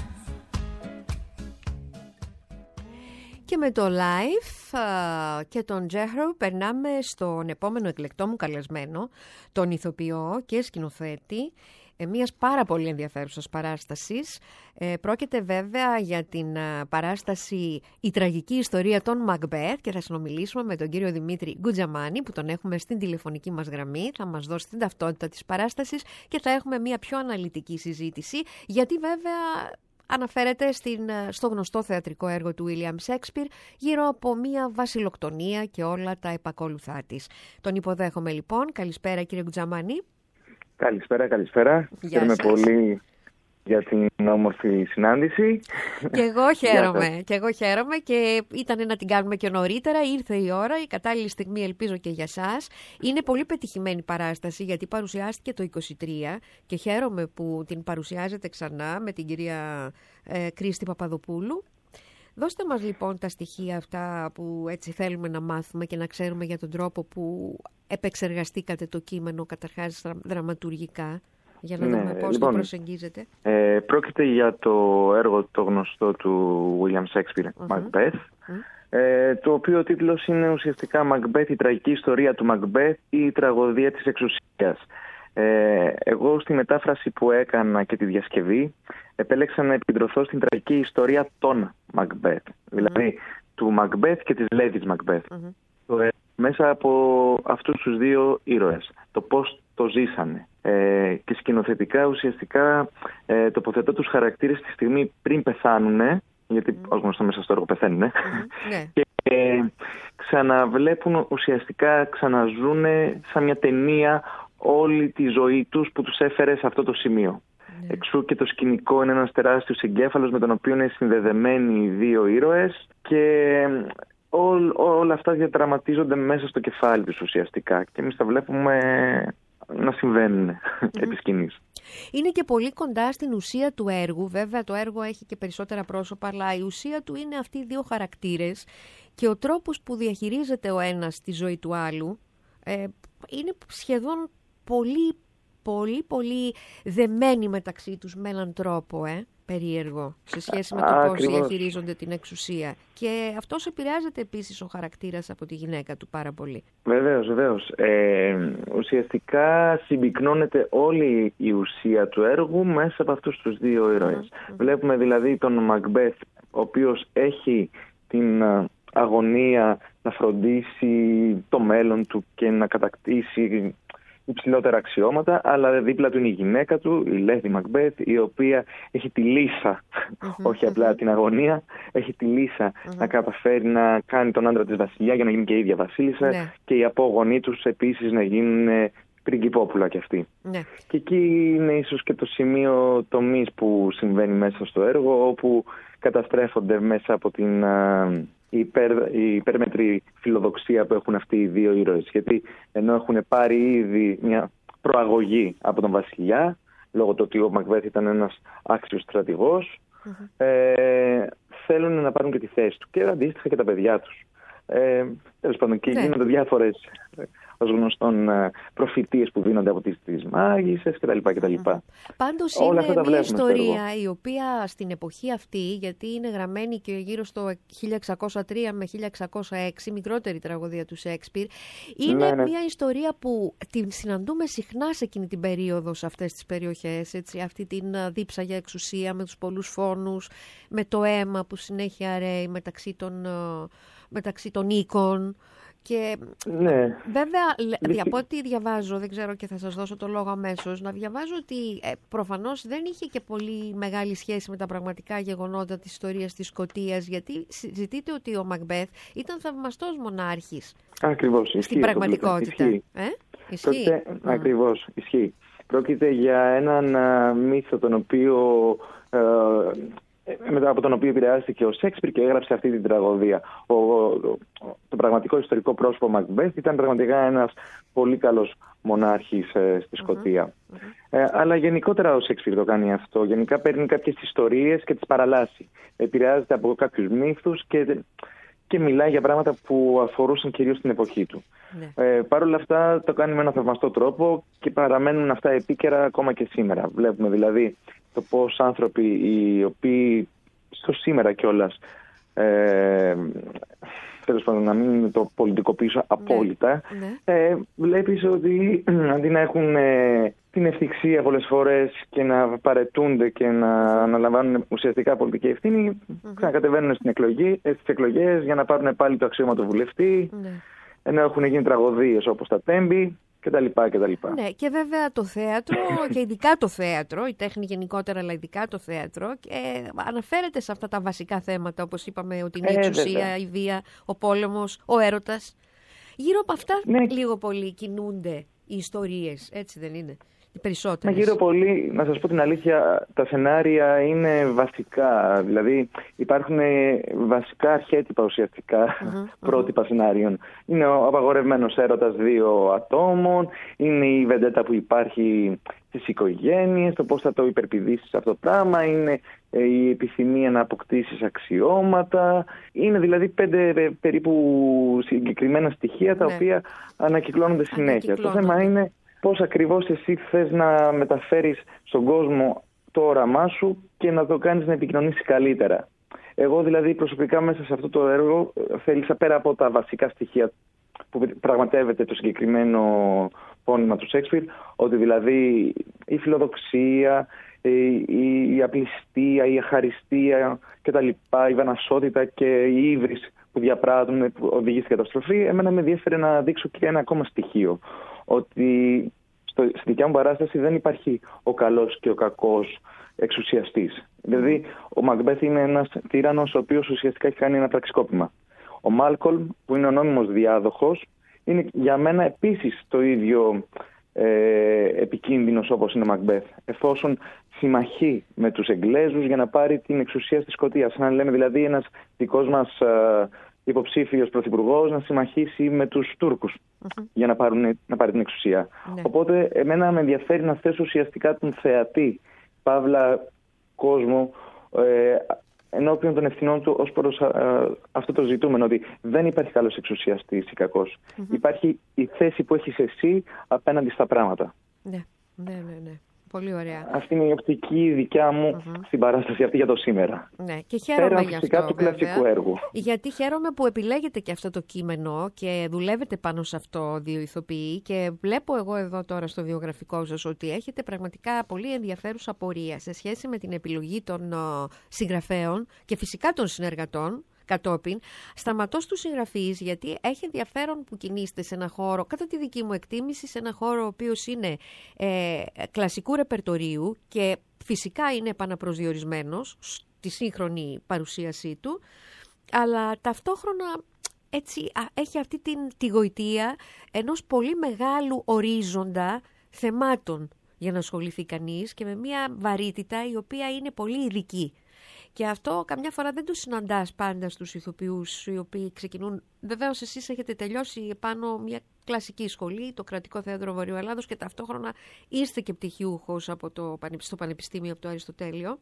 Και με το live και τον Jethro περνάμε στον επόμενο εκλεκτό μου καλεσμένο, τον ηθοποιό και σκηνοθέτη μιας πάρα πολύ ενδιαφέρουσας παράστασης. Πρόκειται βέβαια για την παράσταση «Η τραγική ιστορία των Μακμπέθ» και θα συνομιλήσουμε με τον κύριο Δημήτρη Γκουτζαμάνη που τον έχουμε στην τηλεφωνική μας γραμμή. Θα μας δώσει την ταυτότητα της παράστασης και θα έχουμε μια πιο αναλυτική συζήτηση, γιατί βέβαια αναφέρεται στο γνωστό θεατρικό έργο του William Shakespeare γύρω από μια βασιλοκτονία και όλα τα επακόλουθά της. Τον υποδέχομαι λοιπόν. Καλησπέρα κύριε Γκουτζαμάνη. Καλησπέρα. Χαίρομαι πολύ για την όμορφη συνάντηση. Και εγώ χαίρομαι και ήταν να την κάνουμε και νωρίτερα. Ήρθε η ώρα, η κατάλληλη στιγμή, ελπίζω και για σας. Είναι πολύ πετυχημένη παράσταση γιατί παρουσιάστηκε το 2023 και χαίρομαι που την παρουσιάζετε ξανά με την κυρία Κρίστη Παπαδοπούλου. Δώστε μας λοιπόν τα στοιχεία αυτά που έτσι θέλουμε να μάθουμε και να ξέρουμε για τον τρόπο που επεξεργαστήκατε το κείμενο καταρχάς δραματουργικά, για να δούμε πώς το προσεγγίζετε. Πρόκειται για το έργο το γνωστό του William Shakespeare, Macbeth, το οποίο ο τίτλος είναι ουσιαστικά Macbeth, η τραγική ιστορία του Macbeth ή η τραγωδία της εξουσίας. Εγώ στη μετάφραση που έκανα και τη διασκευή επέλεξα να επικεντρωθώ στην τραγική ιστορία των Macbeth, δηλαδή του Macbeth και της Lady Macbeth. Μέσα από αυτούς τους δύο ήρωες, το πώς το ζήσανε και σκηνοθετικά ουσιαστικά τοποθετώ τους χαρακτήρες τη στιγμή πριν πεθάνουνε, γιατί ως γνωστό μέσα στο έργο πεθαίνουνε, και ξαναβλέπουν ουσιαστικά, ξαναζούνε σαν μια ταινία όλη τη ζωή τους που τους έφερε σε αυτό το σημείο. Εξού και το σκηνικό είναι ένας τεράστιος εγκέφαλος με τον οποίο είναι συνδεδεμένοι οι δύο ήρωες και όλα αυτά διαδραματίζονται μέσα στο κεφάλι τους ουσιαστικά και εμείς τα βλέπουμε να συμβαίνουν επί σκηνής. Είναι και πολύ κοντά στην ουσία του έργου. Βέβαια το έργο έχει και περισσότερα πρόσωπα, αλλά η ουσία του είναι αυτοί οι δύο χαρακτήρες και ο τρόπος που διαχειρίζεται ο ένας τη ζωή του άλλου είναι σχεδόν πολύ δεμένοι μεταξύ τους με έναν τρόπο περίεργο σε σχέση με το πώς διαχειρίζονται την εξουσία. Και αυτός επηρεάζεται επίσης ο χαρακτήρας από τη γυναίκα του πάρα πολύ. Βεβαίως. Ουσιαστικά συμπυκνώνεται όλη η ουσία του έργου μέσα από αυτούς τους δύο ήρωες. Βλέπουμε δηλαδή τον Macbeth, ο οποίος έχει την αγωνία να φροντίσει το μέλλον του και να κατακτήσει υψηλότερα αξιώματα, αλλά δίπλα του είναι η γυναίκα του, η Lady Macbeth, η οποία έχει τη λύσα, όχι απλά την αγωνία, έχει τη λύσα να καταφέρει να κάνει τον άντρα της βασιλιά για να γίνει και η ίδια βασίλισσα και οι απόγονοί τους επίσης να γίνουν πριγκιπόπουλα κι αυτοί. Και εκεί είναι ίσως και το σημείο τομής που συμβαίνει μέσα στο έργο, όπου καταστρέφονται μέσα από την η υπέρμετρη φιλοδοξία που έχουν αυτοί οι δύο ήρωες. Γιατί ενώ έχουν πάρει ήδη μια προαγωγή από τον βασιλιά, λόγω του ότι ο Macbeth ήταν ένας άξιος στρατηγός, θέλουν να πάρουν και τη θέση του και αντίστοιχα και τα παιδιά τους. Τέλος πάντων, και γίνονται διάφορες ως γνωστόν προφητείες που δίνονται από τις μάγισσες κτλ. Πάντως είναι μια ιστορία η οποία στην εποχή αυτή, γιατί είναι γραμμένη και γύρω στο 1603 με 1606, μικρότερη τραγωδία του Σέξπιρ, είναι μια ιστορία που την συναντούμε συχνά σε εκείνη την περίοδο, σε αυτές τις περιοχές, έτσι, αυτή την δίψα για εξουσία με τους πολλούς φόνους, με το αίμα που συνέχεια ρέει μεταξύ των οίκων. Και ναι. Βέβαια, από ό,τι διαβάζω, δεν ξέρω και θα σας δώσω το λόγο αμέσως, να διαβάζω ότι προφανώς δεν είχε και πολύ μεγάλη σχέση με τα πραγματικά γεγονότα της ιστορίας της Σκωτίας, γιατί συζητείται ότι ο Μακμπέθ ήταν θαυμαστός μονάρχης. Ακριβώς, στην πραγματικότητα. Ισχύει. Ακριβώς, ισχύει. Πρόκειται για έναν μύθο τον οποίο... μετά από τον οποίο επηρεάστηκε ο Σέξπιρ και έγραψε αυτή την τραγωδία. Το πραγματικό ιστορικό πρόσωπο Μακμπέθ ήταν πραγματικά ένας πολύ καλός μονάρχης στη Σκωτία. Αλλά γενικότερα ο Σέξπιρ το κάνει αυτό. Γενικά παίρνει κάποιες ιστορίες και τις παραλλάσσει. Επηρεάζεται από κάποιους μύθους και μιλάει για πράγματα που αφορούσαν κυρίως την εποχή του. Παρ' όλα αυτά το κάνει με έναν θαυμαστό τρόπο και παραμένουν αυτά επίκαιρα ακόμα και σήμερα. Βλέπουμε δηλαδή το πώς άνθρωποι οι οποίοι στο σήμερα κιόλας, τέλος πάντων να μην το πολιτικοποιήσω απόλυτα, βλέπεις ότι αντί να έχουν την ευθυξία πολλές φορές και να παρετούνται και να αναλαμβάνουν ουσιαστικά πολιτική ευθύνη, να κατεβαίνουν στις εκλογές για να πάρουν πάλι το αξίωμα του βουλευτή, ενώ έχουν γίνει τραγωδίες όπως τα Τέμπη κτλ. Ναι, και βέβαια το θέατρο και ειδικά το θέατρο, η τέχνη γενικότερα, αλλά ειδικά το θέατρο, αναφέρεται σε αυτά τα βασικά θέματα, όπως είπαμε, ότι είναι η εξουσία, η βία, ο πόλεμος, ο έρωτας. Γύρω από αυτά λίγο πολύ κινούνται οι ιστορίες, έτσι δεν είναι? Οι περισσότερες. Γύρω πολύ, να σας πω την αλήθεια, τα σενάρια είναι βασικά. Δηλαδή υπάρχουν βασικά αρχέτυπα ουσιαστικά πρότυπα σενάριων. Είναι ο απαγορευμένος έρωτας δύο ατόμων, είναι η βεντέτα που υπάρχει στις οικογένειες, το πώς θα το υπερπηδήσεις αυτό το πράγμα, είναι η επιθυμία να αποκτήσεις αξιώματα. Είναι δηλαδή 5 περίπου συγκεκριμένα στοιχεία τα οποία ανακυκλώνονται συνέχεια. Το θέμα είναι πώς ακριβώς εσύ θες να μεταφέρεις στον κόσμο το όραμά σου και να το κάνεις να επικοινωνήσει καλύτερα. Εγώ δηλαδή προσωπικά μέσα σε αυτό το έργο θέλησα, πέρα από τα βασικά στοιχεία που πραγματεύεται το συγκεκριμένο πόνημα του Σέξπιρ, ότι δηλαδή η φιλοδοξία, η απληστία, η αχαριστία κτλ., η βαναυσότητα και η ύβρις που διαπράττουν, που οδηγεί στην καταστροφή, εμένα με ενδιέφερε να δείξω και ένα ακόμα στοιχείο. Ότι στη δικιά μου παράσταση δεν υπάρχει ο καλός και ο κακός εξουσιαστής. Δηλαδή, ο Μακμπέθ είναι ένας τύραννος ο οποίος ουσιαστικά έχει κάνει ένα πραξικόπημα. Ο Μάλκολμ, που είναι ο νόμιμος διάδοχος, είναι για μένα επίσης το ίδιο επικίνδυνος όπως είναι ο Μακμπέθ. Εφόσον συμμαχεί με τους Εγγλέζους για να πάρει την εξουσία στη Σκωτία. Σαν να λέμε δηλαδή ένας δικός μας υποψήφιος πρωθυπουργός να συμμαχίσει με τους Τούρκους για να πάρει την εξουσία. Οπότε εμένα με ενδιαφέρει να θέσω ουσιαστικά τον θεατή, παύλα κόσμο, ενώπιον των ευθυνών του ως προς αυτό το ζητούμενο, ότι δεν υπάρχει καλός εξουσιαστής ή κακός. Υπάρχει η θέση που έχεις εσύ απέναντι στα πράγματα. Ναι. Πολύ ωραία. Αυτή είναι η οπτική δικιά μου στην παράσταση αυτή για το σήμερα. Ναι, και χαίρομαι γι' αυτό, του κλασικού έργου. Γιατί χαίρομαι που επιλέγετε και αυτό το κείμενο και δουλεύετε πάνω σε αυτό δύο ηθοποιοί, και βλέπω εγώ εδώ τώρα στο βιογραφικό σας ότι έχετε πραγματικά πολύ ενδιαφέρουσα πορεία σε σχέση με την επιλογή των συγγραφέων και φυσικά των συνεργατών. Κατόπιν, σταματώ στους συγγραφείς, γιατί έχει ενδιαφέρον που κινείστε σε ένα χώρο, κατά τη δική μου εκτίμηση, σε ένα χώρο ο οποίος είναι κλασικού ρεπερτορίου και φυσικά είναι επαναπροσδιορισμένος στη σύγχρονη παρουσίασή του, αλλά ταυτόχρονα έτσι έχει αυτή τη γοητεία ενός πολύ μεγάλου ορίζοντα θεμάτων για να ασχοληθεί κανείς και με μια βαρύτητα η οποία είναι πολύ ειδική. Και αυτό καμιά φορά δεν το συναντάς πάντα στους ηθοποιούς οι οποίοι ξεκινούν. Βεβαίως εσείς έχετε τελειώσει επάνω μια κλασική σχολή, το Κρατικό Θέατρο Βορείου Ελλάδος, και ταυτόχρονα είστε και πτυχιούχος στο Πανεπιστήμιο από το Αριστοτέλειο,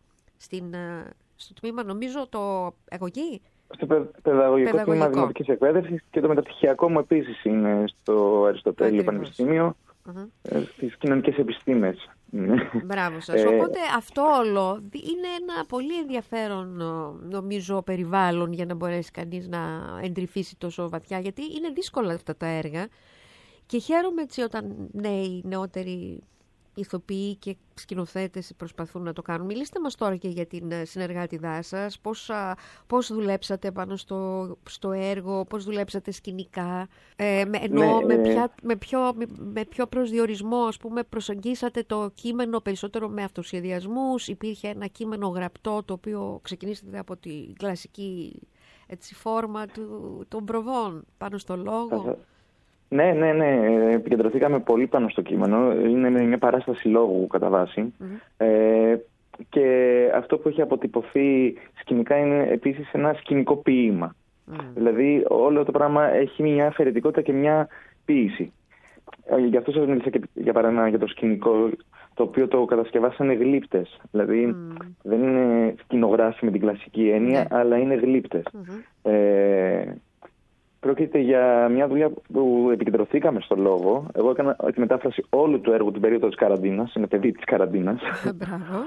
στο τμήμα νομίζω το εγωγή. Στο παιδαγωγικό τμήμα Δημοτικής Εκπαίδευσης, και το μεταπτυχιακό μου επίσης είναι στο Αριστοτέλειο Πανεπιστήμιο, στις κοινωνικές επιστήμες. Μπράβο σας. Οπότε αυτό όλο είναι ένα πολύ ενδιαφέρον, νομίζω, περιβάλλον για να μπορέσει κανείς να εντρυφήσει τόσο βαθιά, γιατί είναι δύσκολα αυτά τα έργα και χαίρομαι έτσι όταν νέοι, νεότεροι ηθοποιοί και σκηνοθέτες προσπαθούν να το κάνουν. Μιλήστε μας τώρα και για την συνεργάτιδά σας, πώς δουλέψατε πάνω στο έργο, πώς δουλέψατε σκηνικά, με ποιο προσδιορισμό, ας πούμε, προσεγγίσατε το κείμενο περισσότερο με αυτοσχεδιασμούς, υπήρχε ένα κείμενο γραπτό το οποίο ξεκινήσατε από την κλασική φόρμα των προβών πάνω στο λόγο. Ναι. Επικεντρωθήκαμε πολύ πάνω στο κείμενο. Είναι μια παράσταση λόγου κατά βάση. Και αυτό που έχει αποτυπωθεί σκηνικά είναι επίσης ένα σκηνικό ποίημα. Δηλαδή όλο το πράγμα έχει μια αφαιρετικότητα και μια ποίηση. Γι' αυτό σας μίλησα και για παράδειγμα για το σκηνικό, το οποίο το κατασκευάσανε γλύπτες. Δηλαδή δεν είναι σκηνογράφοι με την κλασική έννοια, αλλά είναι γλύπτες. Πρόκειται για μια δουλειά που επικεντρωθήκαμε στο λόγο. Εγώ έκανα τη μετάφραση όλου του έργου την περίοδο της καραντίνας. Είναι παιδί της καραντίνας. Μπράβο.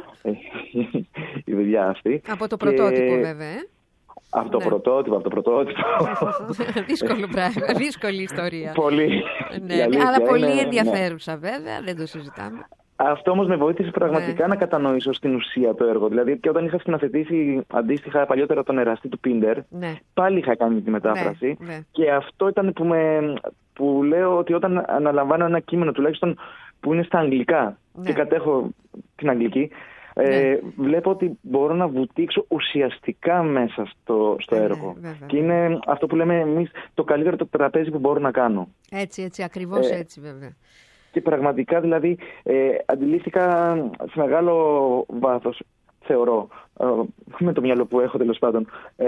Η δουλειά αυτή. Από το πρωτότυπο, βέβαια. Από το πρωτότυπο. Δύσκολο πράγμα. Δύσκολη ιστορία. Πολύ. Αλλά πολύ ενδιαφέρουσα, βέβαια. Δεν το συζητάμε. Αυτό όμως με βοήθησε πραγματικά να κατανοήσω στην ουσία το έργο. Δηλαδή και όταν είχα σκηνοθετήσει αντίστοιχα παλιότερα τον Εραστή του Πίντερ, πάλι είχα κάνει τη μετάφραση. Και αυτό ήταν που λέω ότι όταν αναλαμβάνω ένα κείμενο τουλάχιστον που είναι στα αγγλικά και κατέχω την αγγλική, βλέπω ότι μπορώ να βουτήξω ουσιαστικά μέσα στο έργο. Και είναι αυτό που λέμε εμείς το καλύτερο το τραπέζι που μπορώ να κάνω. Έτσι, ακριβώς έτσι βέβαια. Και πραγματικά δηλαδή αντιλήφθηκα σε μεγάλο βάθος, θεωρώ, με το μυαλό που έχω τέλος πάντων,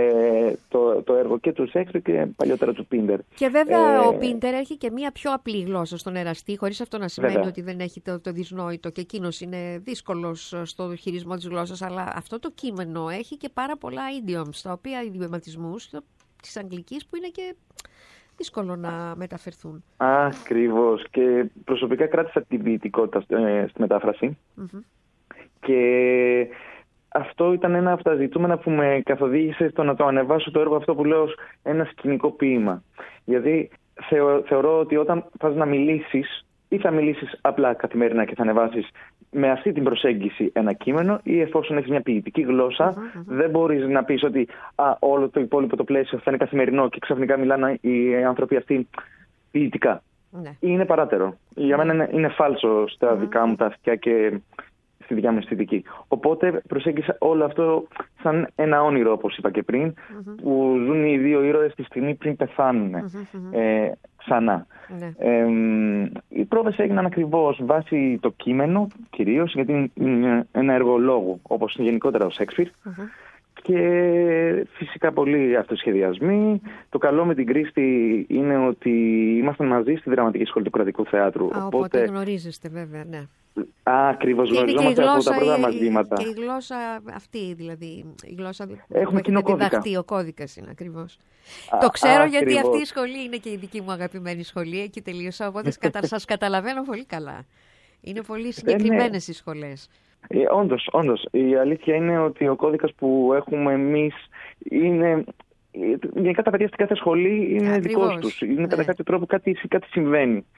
το έργο και του Σέξπιρ και παλιότερα του Πίντερ. Και βέβαια ο Πίντερ έχει και μία πιο απλή γλώσσα στον Εραστή, χωρίς αυτό να σημαίνει ότι δεν έχει το δυσνόητο και εκείνος είναι δύσκολος στο χειρισμό της γλώσσας, αλλά αυτό το κείμενο έχει και πάρα πολλά idioms, τα οποία ιδιωματισμούς της Αγγλικής που είναι και δύσκολο να μεταφερθούν. Ακριβώς. Και προσωπικά κράτησα την ποιητικότητα στη μετάφραση. Και αυτό ήταν ένα από τα ζητούμενα που με καθοδήγησε στο να το ανεβάσω το έργο αυτό που λέω ως ένα σκηνικό ποίημα. Γιατί θεωρώ ότι όταν πας να μιλήσεις, ή θα μιλήσεις απλά καθημερινά και θα ανεβάσεις με αυτή την προσέγγιση ένα κείμενο, ή εφόσον έχεις μια ποιητική γλώσσα, δεν μπορείς να πεις ότι όλο το υπόλοιπο το πλαίσιο θα είναι καθημερινό και ξαφνικά μιλάνε οι άνθρωποι αυτοί ποιητικά. Είναι παράτερο. Για μένα είναι φάλσο στα δικά μου τα αυτιά και στη δικιά μου αισθητική. Οπότε προσέγγισα όλο αυτό σαν ένα όνειρο, όπως είπα και πριν, που ζουν οι δύο ήρωες τη στιγμή πριν πεθάνουν ξανά. Οι πρόβες έγιναν ακριβώς βάσει το κείμενο, κυρίως, γιατί είναι ένα έργο λόγου, όπως είναι γενικότερα ο Σέξπιρ. Και φυσικά πολλοί αυτοσχεδιασμοί. Το καλό με την Κρίστη είναι ότι ήμασταν μαζί στη Δραματική Σχολή του Κρατικού Θεάτρου. Οπότε γνωρίζεστε βέβαια, ναι. Ακριβώς, γνωριζόμαστε από τα πρώτα μας βήματα. Και η γλώσσα αυτή, δηλαδή, η γλώσσα έχουμε κοινό κώδικα. Ο κώδικας είναι ακριβώς. Το ξέρω γιατί αυτή η σχολή είναι και η δική μου αγαπημένη σχολή, εκεί τελείωσα, οπότε σας καταλαβαίνω πολύ καλά. Είναι πολύ συγκεκριμένες οι σχολές. Όντως. Η αλήθεια είναι ότι ο κώδικας που έχουμε εμείς είναι... Γενικά τα παιδιά στην κάθε σχολή είναι δικός τους. Είναι κατά κάποιο τρόπο κάτι συμβαίνει.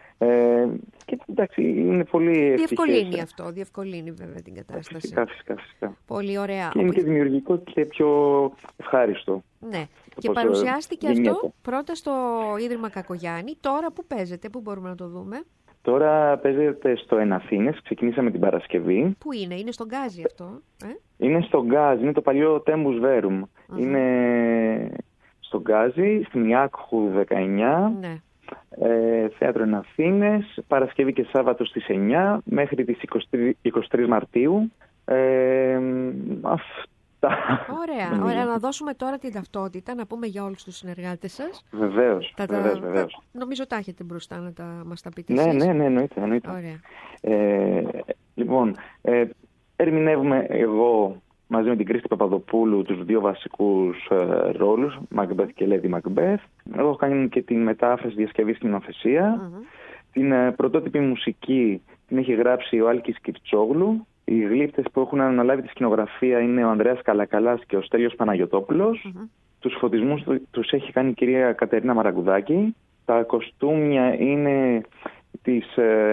Και εντάξει, είναι πολύ ευτυχές. Διευκολύνει αυτό, διευκολύνει βέβαια την κατάσταση. Φυσικά. Πολύ ωραία. Και είναι και δημιουργικό και πιο ευχάριστο. Ναι. Και παρουσιάστηκε αυτό πρώτα στο Ίδρυμα Κακογιάννη. Τώρα που παίζετε, πού μπορούμε να το δούμε? Τώρα παίζεται στο Εναθήνες, ξεκινήσαμε την Παρασκευή. Πού είναι στον Γκάζι αυτό? Είναι στον Γκάζι, είναι το παλιό Tempus Verum. Είναι στον Γκάζι, στην Ιάκχου 19, θέατρο Εναθήνες, Παρασκευή και Σάββατο στις 9 μέχρι τις 23 Μαρτίου. Ωραία. Να δώσουμε τώρα την ταυτότητα, να πούμε για όλους τους συνεργάτες σας. Βεβαίως. Νομίζω τα έχετε μπροστά να μας τα πείτε εσείς. Ναι, εννοείται. Ωραία. Λοιπόν, ερμηνεύουμε εγώ μαζί με την Κρίστη Παπαδοπούλου τους δύο βασικούς ρόλους, Macbeth και Lady Macbeth. Εγώ έχω κάνει και την μετάφραση, διασκευή, σκηνοθεσία. Την πρωτότυπη μουσική την έχει γράψει ο Άλκης Κιρτσόγλου. Οι γλύπτες που έχουν αναλάβει τη σκηνογραφία είναι ο Ανδρέας Καλακαλάς και ο Στέλιος Παναγιωτόπουλος. Τους φωτισμούς τους έχει κάνει η κυρία Κατερίνα Μαραγκουδάκη. Τα κοστούμια είναι της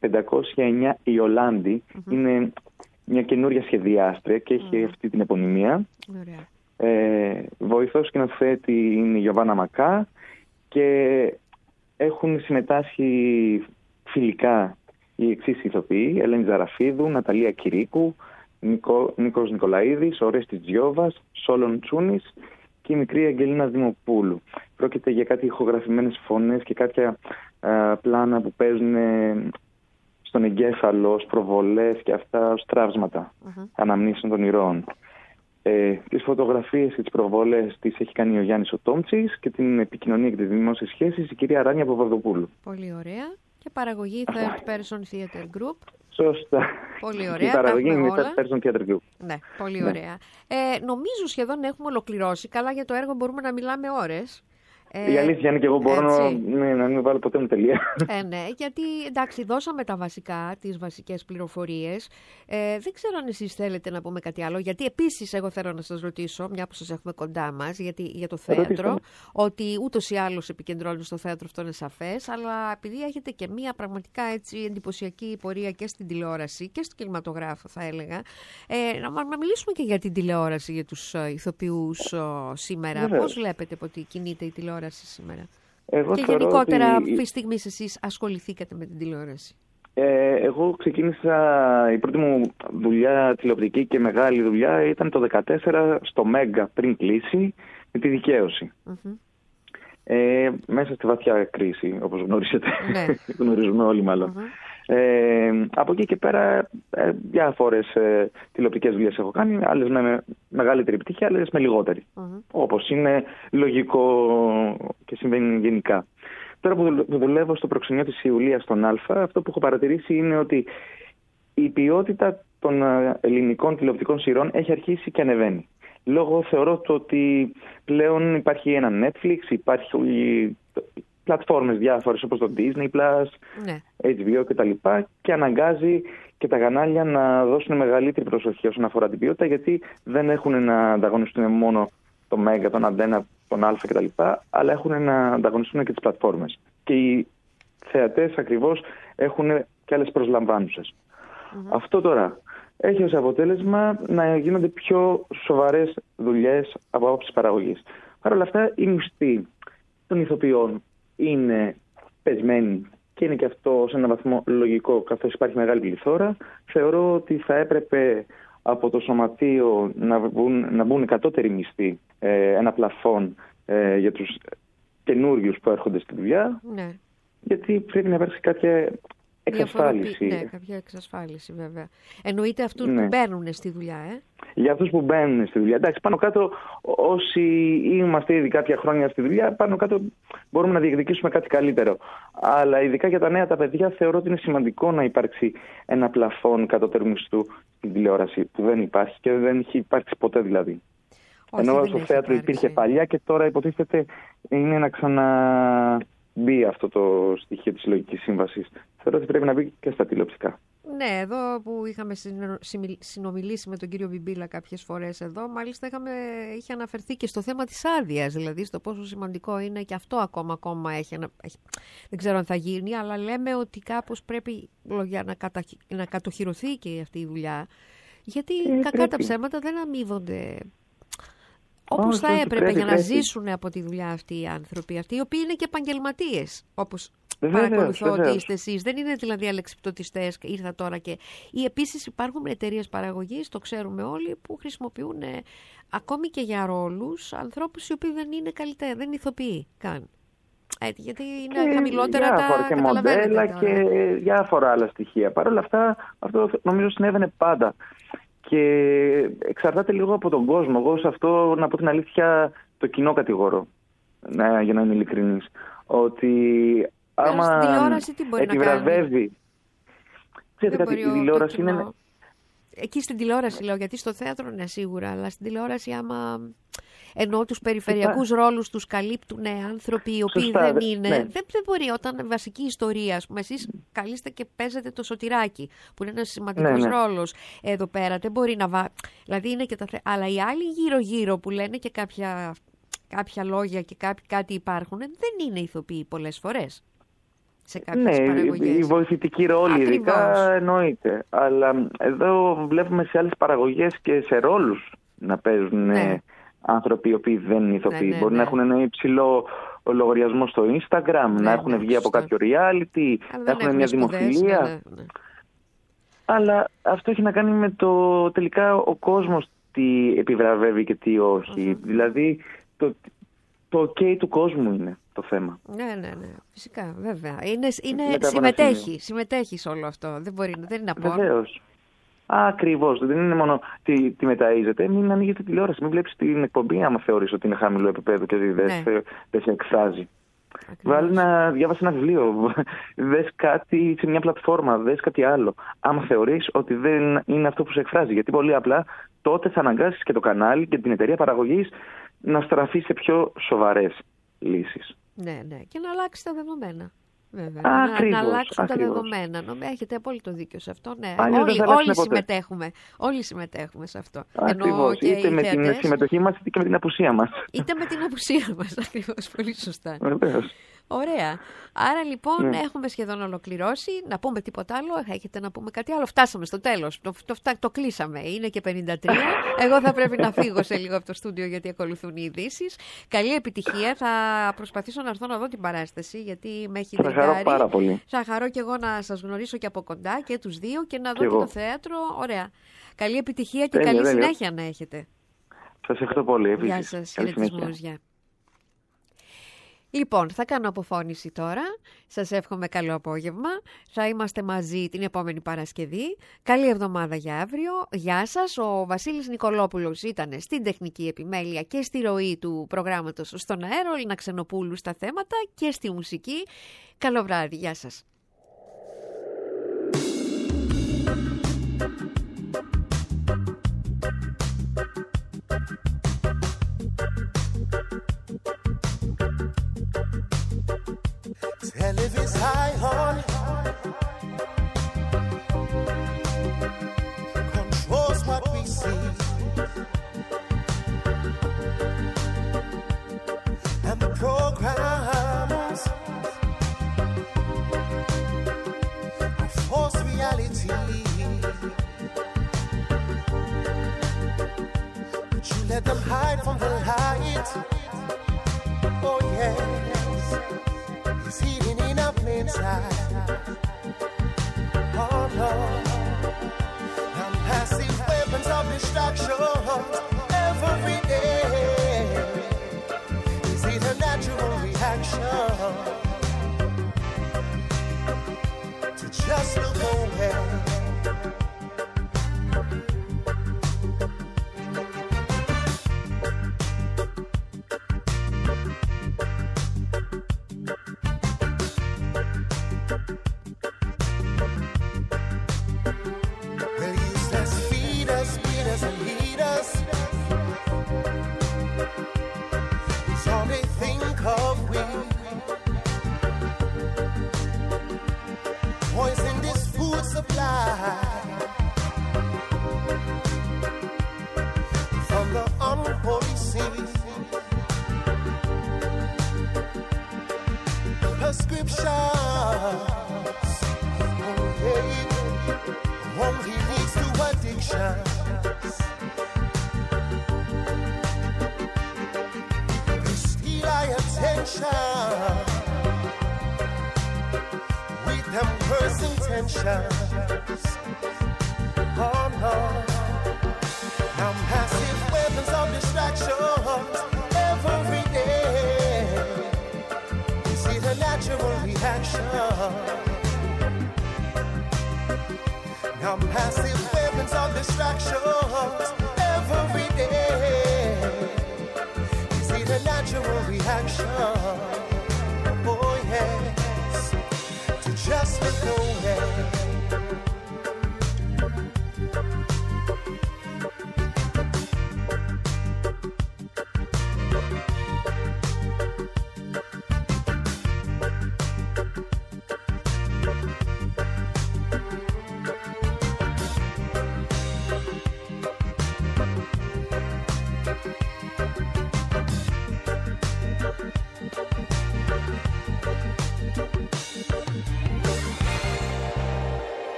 509 Ιολάντη. Είναι μια καινούρια σχεδιάστρια και έχει αυτή την επωνυμία. Βοηθός σκηνοθέτη είναι η Γιωβάνα Μακά και έχουν συμμετάσχει φιλικά οι εξής ηθοποιοί: Ελένη Ζαραφίδου, Ναταλία Κυρίκου, Νίκος Νικολαίδης, Ορέστης Τζιόβας, Σόλων Τσούνης και η μικρή Αγγελίνα Δημοπούλου. Πρόκειται για κάτι ηχογραφημένες φωνές και κάποια πλάνα που παίζουν στον εγκέφαλο, ως προβολές και αυτά ως τραύσματα αναμνήσεων των ηρώων. Τις φωτογραφίες και τις προβολές τις έχει κάνει ο Γιάννης ο Τόμτσης και την επικοινωνία και τις δημόσιες σχέσεις η κυρία Ράνια Παπαδοπούλου. Πολύ ωραία. Και παραγωγή Third Person Theatre Group. Σωστά. Πολύ ωραία. Η παραγωγή είναι η Third Person Theatre Group. Ναι, πολύ ωραία. Νομίζω σχεδόν έχουμε ολοκληρώσει. Καλά, για το έργο μπορούμε να μιλάμε ώρες. Η αλήθεια είναι και εγώ μπορώ να μην βάλω ποτέ μου τελεία. Ναι, γιατί εντάξει, δώσαμε τα βασικά, τις βασικές πληροφορίες. Δεν ξέρω αν εσείς θέλετε να πούμε κάτι άλλο, γιατί επίσης εγώ θέλω να σας ρωτήσω, μια που σας έχουμε κοντά μας, για το θέατρο, ότι ούτως ή άλλως επικεντρώνει στο θέατρο, αυτό είναι σαφές, αλλά επειδή έχετε και μια πραγματικά έτσι εντυπωσιακή πορεία και στην τηλεόραση και στο κινηματογράφο, θα έλεγα, να μιλήσουμε και για την τηλεόραση, για τους ηθοποιούς σήμερα. Πώς βλέπετε ότι κινείται η τηλεόραση σήμερα? Και γενικότερα αυτή τη στιγμή εσείς ασχοληθήκατε με την τηλεόραση? Εγώ ξεκίνησα, η πρώτη μου δουλειά τηλεοπτική και μεγάλη δουλειά ήταν το 2014 στο Μέγκα, πριν κλείσει, με τη Δικαίωση. Μέσα στη βαθιά κρίση, όπως γνωρίζετε. Γνωρίζουμε όλοι μάλλον. Από εκεί και πέρα διάφορες τηλεοπτικές δουλειές έχω κάνει, άλλες με μεγαλύτερη επιτυχία, άλλες με λιγότερη. Όπως είναι λογικό και συμβαίνει γενικά. Τώρα που δουλεύω στο προξενιό της Ιουλίας στον Α, αυτό που έχω παρατηρήσει είναι ότι η ποιότητα των ελληνικών τηλεοπτικών σειρών έχει αρχίσει και ανεβαίνει. Λόγω θεωρώ το ότι πλέον υπάρχει ένα Netflix, υπάρχει πλατφόρμες διάφορες όπως το Disney+, HBO κτλ. Και αναγκάζει και τα κανάλια να δώσουν μεγαλύτερη προσοχή όσον αφορά την ποιότητα, γιατί δεν έχουν να ανταγωνιστούν μόνο το Μέγκα, τον Αντένα, τον Α κτλ. Αλλά έχουν να ανταγωνιστούν και τις πλατφόρμες. Και οι θεατές ακριβώς έχουν και άλλες προσλαμβάνουσες. Αυτό τώρα έχει ως αποτέλεσμα να γίνονται πιο σοβαρές δουλειές από άποψη παραγωγής. Παρ' όλα αυτά, η μισθή των ηθοποιών είναι πεσμένη και είναι και αυτό σε έναν βαθμό λογικό, καθώς υπάρχει μεγάλη πληθώρα. Θεωρώ ότι θα έπρεπε από το σωματείο να μπουν κατώτεροι μισθοί, ένα πλαφόν για τους καινούριους που έρχονται στη δουλειά, γιατί πρέπει να υπάρξει κάποια εξασφάλιση. Ναι, κάποια εξασφάλιση βέβαια. Εννοείται αυτούς που μπαίνουν στη δουλειά, Για αυτούς που μπαίνουν στη δουλειά. Εντάξει, πάνω κάτω όσοι είμαστε ήδη κάποια χρόνια στη δουλειά, πάνω κάτω μπορούμε να διεκδικήσουμε κάτι καλύτερο. Αλλά ειδικά για τα νέα τα παιδιά θεωρώ ότι είναι σημαντικό να υπάρξει ένα πλαφόν κατώτερου μισθού στην τηλεόραση, που δεν υπάρχει και δεν έχει υπάρξει ποτέ δηλαδή. Ενώ στο θέατρο υπήρχε παλιά και τώρα υποτίθεται είναι να ξαναμπεί αυτό το στοιχείο της συλλογικής σύμβασης. Θεωρώ ότι πρέπει να μπει και στα τηλεοπτικά. Ναι, εδώ που είχαμε συνομιλήσει με τον κύριο Μπιμπίλα κάποιες φορές εδώ, μάλιστα είχε αναφερθεί και στο θέμα της άδειας, δηλαδή στο πόσο σημαντικό είναι και αυτό ακόμα έχει. Δεν ξέρω αν θα γίνει, αλλά λέμε ότι κάπως πρέπει να κατοχυρωθεί και αυτή η δουλειά, γιατί κακά τα ψέματα δεν αμείβονται όπως θα έπρεπε για να ζήσουν από τη δουλειά αυτή οι άνθρωποι αυτοί, οι οποίοι είναι και επαγγελματίες, όπως παρακολουθώ ότι είστε εσείς. Δεν είναι δηλαδή αλεξιπτωτιστές, ήρθα τώρα και... Ή επίσης υπάρχουν εταιρείες παραγωγής, το ξέρουμε όλοι, που χρησιμοποιούν ακόμη και για ρόλους ανθρώπους οι οποίοι δεν είναι καλύτεροι, δεν είναι ηθοποιοί καν. Γιατί είναι χαμηλότερα τα και μοντέλα και διάφορα άλλα στοιχεία. Παρ' όλα αυτά, αυτό νομίζω συνέβαινε πάντα. Και εξαρτάται λίγο από τον κόσμο. Εγώ σε αυτό, να πω την αλήθεια, το κοινό κατηγορώ, για να είμαι ειλικρινής. Ότι άμα επιβραβεύει... Ξέρετε κάτι, η τηλεόραση είναι... Εκεί στην τηλεόραση λέω, γιατί στο θέατρο είναι σίγουρα, αλλά στην τηλεόραση άμα... Ενώ τους περιφερειακούς ρόλους τους καλύπτουν άνθρωποι οι οποίοι δεν είναι. Δεν μπορεί, όταν βασική ιστορία, ας πούμε, εσείς καλείστε και παίζετε το Σωτηράκι, που είναι ένας σημαντικός ρόλος εδώ πέρα. Δεν μπορεί να δηλαδή είναι και αλλά οι άλλοι γύρω-γύρω που λένε και κάποια λόγια και κάτι υπάρχουν, δεν είναι ηθοποιοί πολλές φορές. σε κάποιες παραγωγές. Η βοηθητική ρόλη ειδικά εννοείται. Αλλά εδώ βλέπουμε σε άλλες παραγωγές και σε ρόλους να παίζουν άνθρωποι οι οποίοι δεν είναι ηθοποιοί. Μπορεί να έχουν ένα υψηλό λογαριασμό στο Instagram, να έχουν βγει από κάποιο reality, να έχουν μια δημοφιλία. Αλλά αυτό έχει να κάνει με το τελικά ο κόσμος τι επιβραβεύει και τι όχι. Δηλαδή το OK του κόσμου είναι το θέμα. Ναι, φυσικά, βέβαια. Συμμετέχει σε όλο αυτό. Δεν είναι από. Βεβαίως. Ακριβώς. Δεν είναι μόνο τι μεταΐζεται. Μην ανοίγετε τηλεόραση. Μην βλέπεις την εκπομπή άμα θεωρείς ότι είναι χαμηλό επίπεδο και δεν σε εκφράζει. Βάλει να διάβασει ένα βιβλίο. Δες κάτι σε μια πλατφόρμα. Δες κάτι άλλο. Άμα θεωρείς ότι δεν είναι αυτό που σε εκφράζει. Γιατί πολύ απλά τότε θα αναγκάσεις και το κανάλι και την εταιρεία παραγωγής να στραφεί σε πιο σοβαρές λύσεις. Ναι. Και να αλλάξει τα δεδομένα. Βέβαια. Ακριβώς, να αλλάξουν τα δεδομένα. Έχετε απόλυτο δίκιο σε αυτό. Ναι. Όλοι συμμετέχουμε σε αυτό. Ακριβώς. Είτε με την συμμετοχή μας είτε και με την απουσία μας. Είτε με την απουσία μας. Ακριβώς. Πολύ σωστά. Βεβαίως. Ωραία. Άρα λοιπόν έχουμε σχεδόν ολοκληρώσει. Να πούμε τίποτα άλλο. Έχετε να πούμε κάτι άλλο? Φτάσαμε στο τέλος. Το κλείσαμε. Είναι και 53. Εγώ θα πρέπει να φύγω σε λίγο από το στούντιο γιατί ακολουθούν οι ειδήσεις. Καλή επιτυχία. Θα προσπαθήσω να έρθω να δω την παράσταση γιατί με έχει Θα χαρώ πάρα πολύ. Θα χαρώ και εγώ να σας γνωρίσω και από κοντά και τους δύο και να δω και το θέατρο. Ωραία. Καλή επιτυχία και καλή συνέχεια να έχετε. Σας ευχαριστώ πολύ. Γεια σας. Χαιρετισμούς. Γεια. Λοιπόν, θα κάνω αποφώνηση τώρα. Σας εύχομαι καλό απόγευμα. Θα είμαστε μαζί την επόμενη Παρασκευή. Καλή εβδομάδα για αύριο. Γεια σας. Ο Βασίλης Νικολόπουλος ήταν στην τεχνική επιμέλεια και στη ροή του προγράμματος στον αέρα. Ο Έλληνα Ξενοπούλου στα θέματα και στη μουσική. Καλό βράδυ. Γεια σας. Hell if it's high on controls what we see, and the programs are false reality. But you let them hide from the light. Oh yes, it's hidden in our plain sight. Oh no, and passive weapons of destruction every day. Is it a natural reaction to just look away?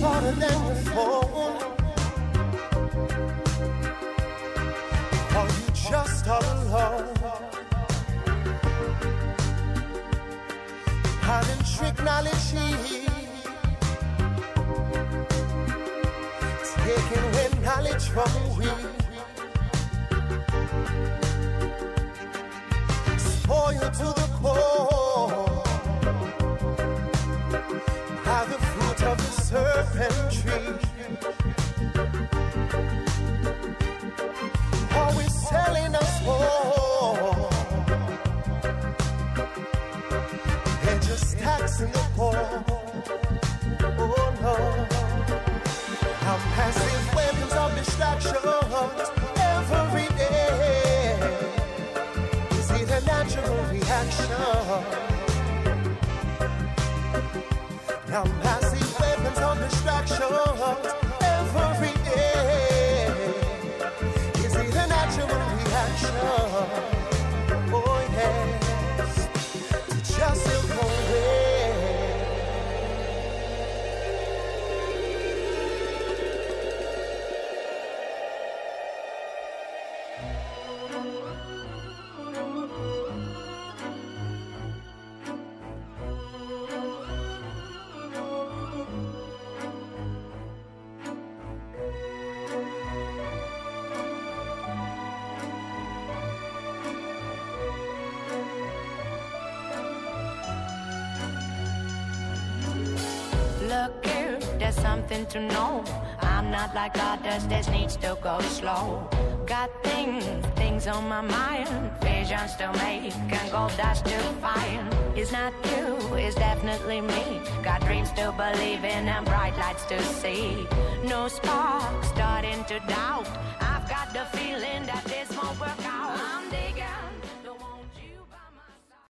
smarter than your phone. Are you just all alone? Hiding technology, taking away knowledge from we. Spoil to the core by the fruit of the serpent tree. Always selling us more. They're just taxing the poor. Oh no. Our passive weapons of distraction every day. Is it a natural reaction? Now passive weapons of distraction every day. Is it a natural reaction? Oh yes, to just look away. Look here, there's something to know. I'm not like others, this needs to go slow. Got things on my mind. Visions to make and gold dust to find. It's not you, it's definitely me. Got dreams to believe in and bright lights to see. No spark, starting to doubt. I've got the feeling that this won't work out.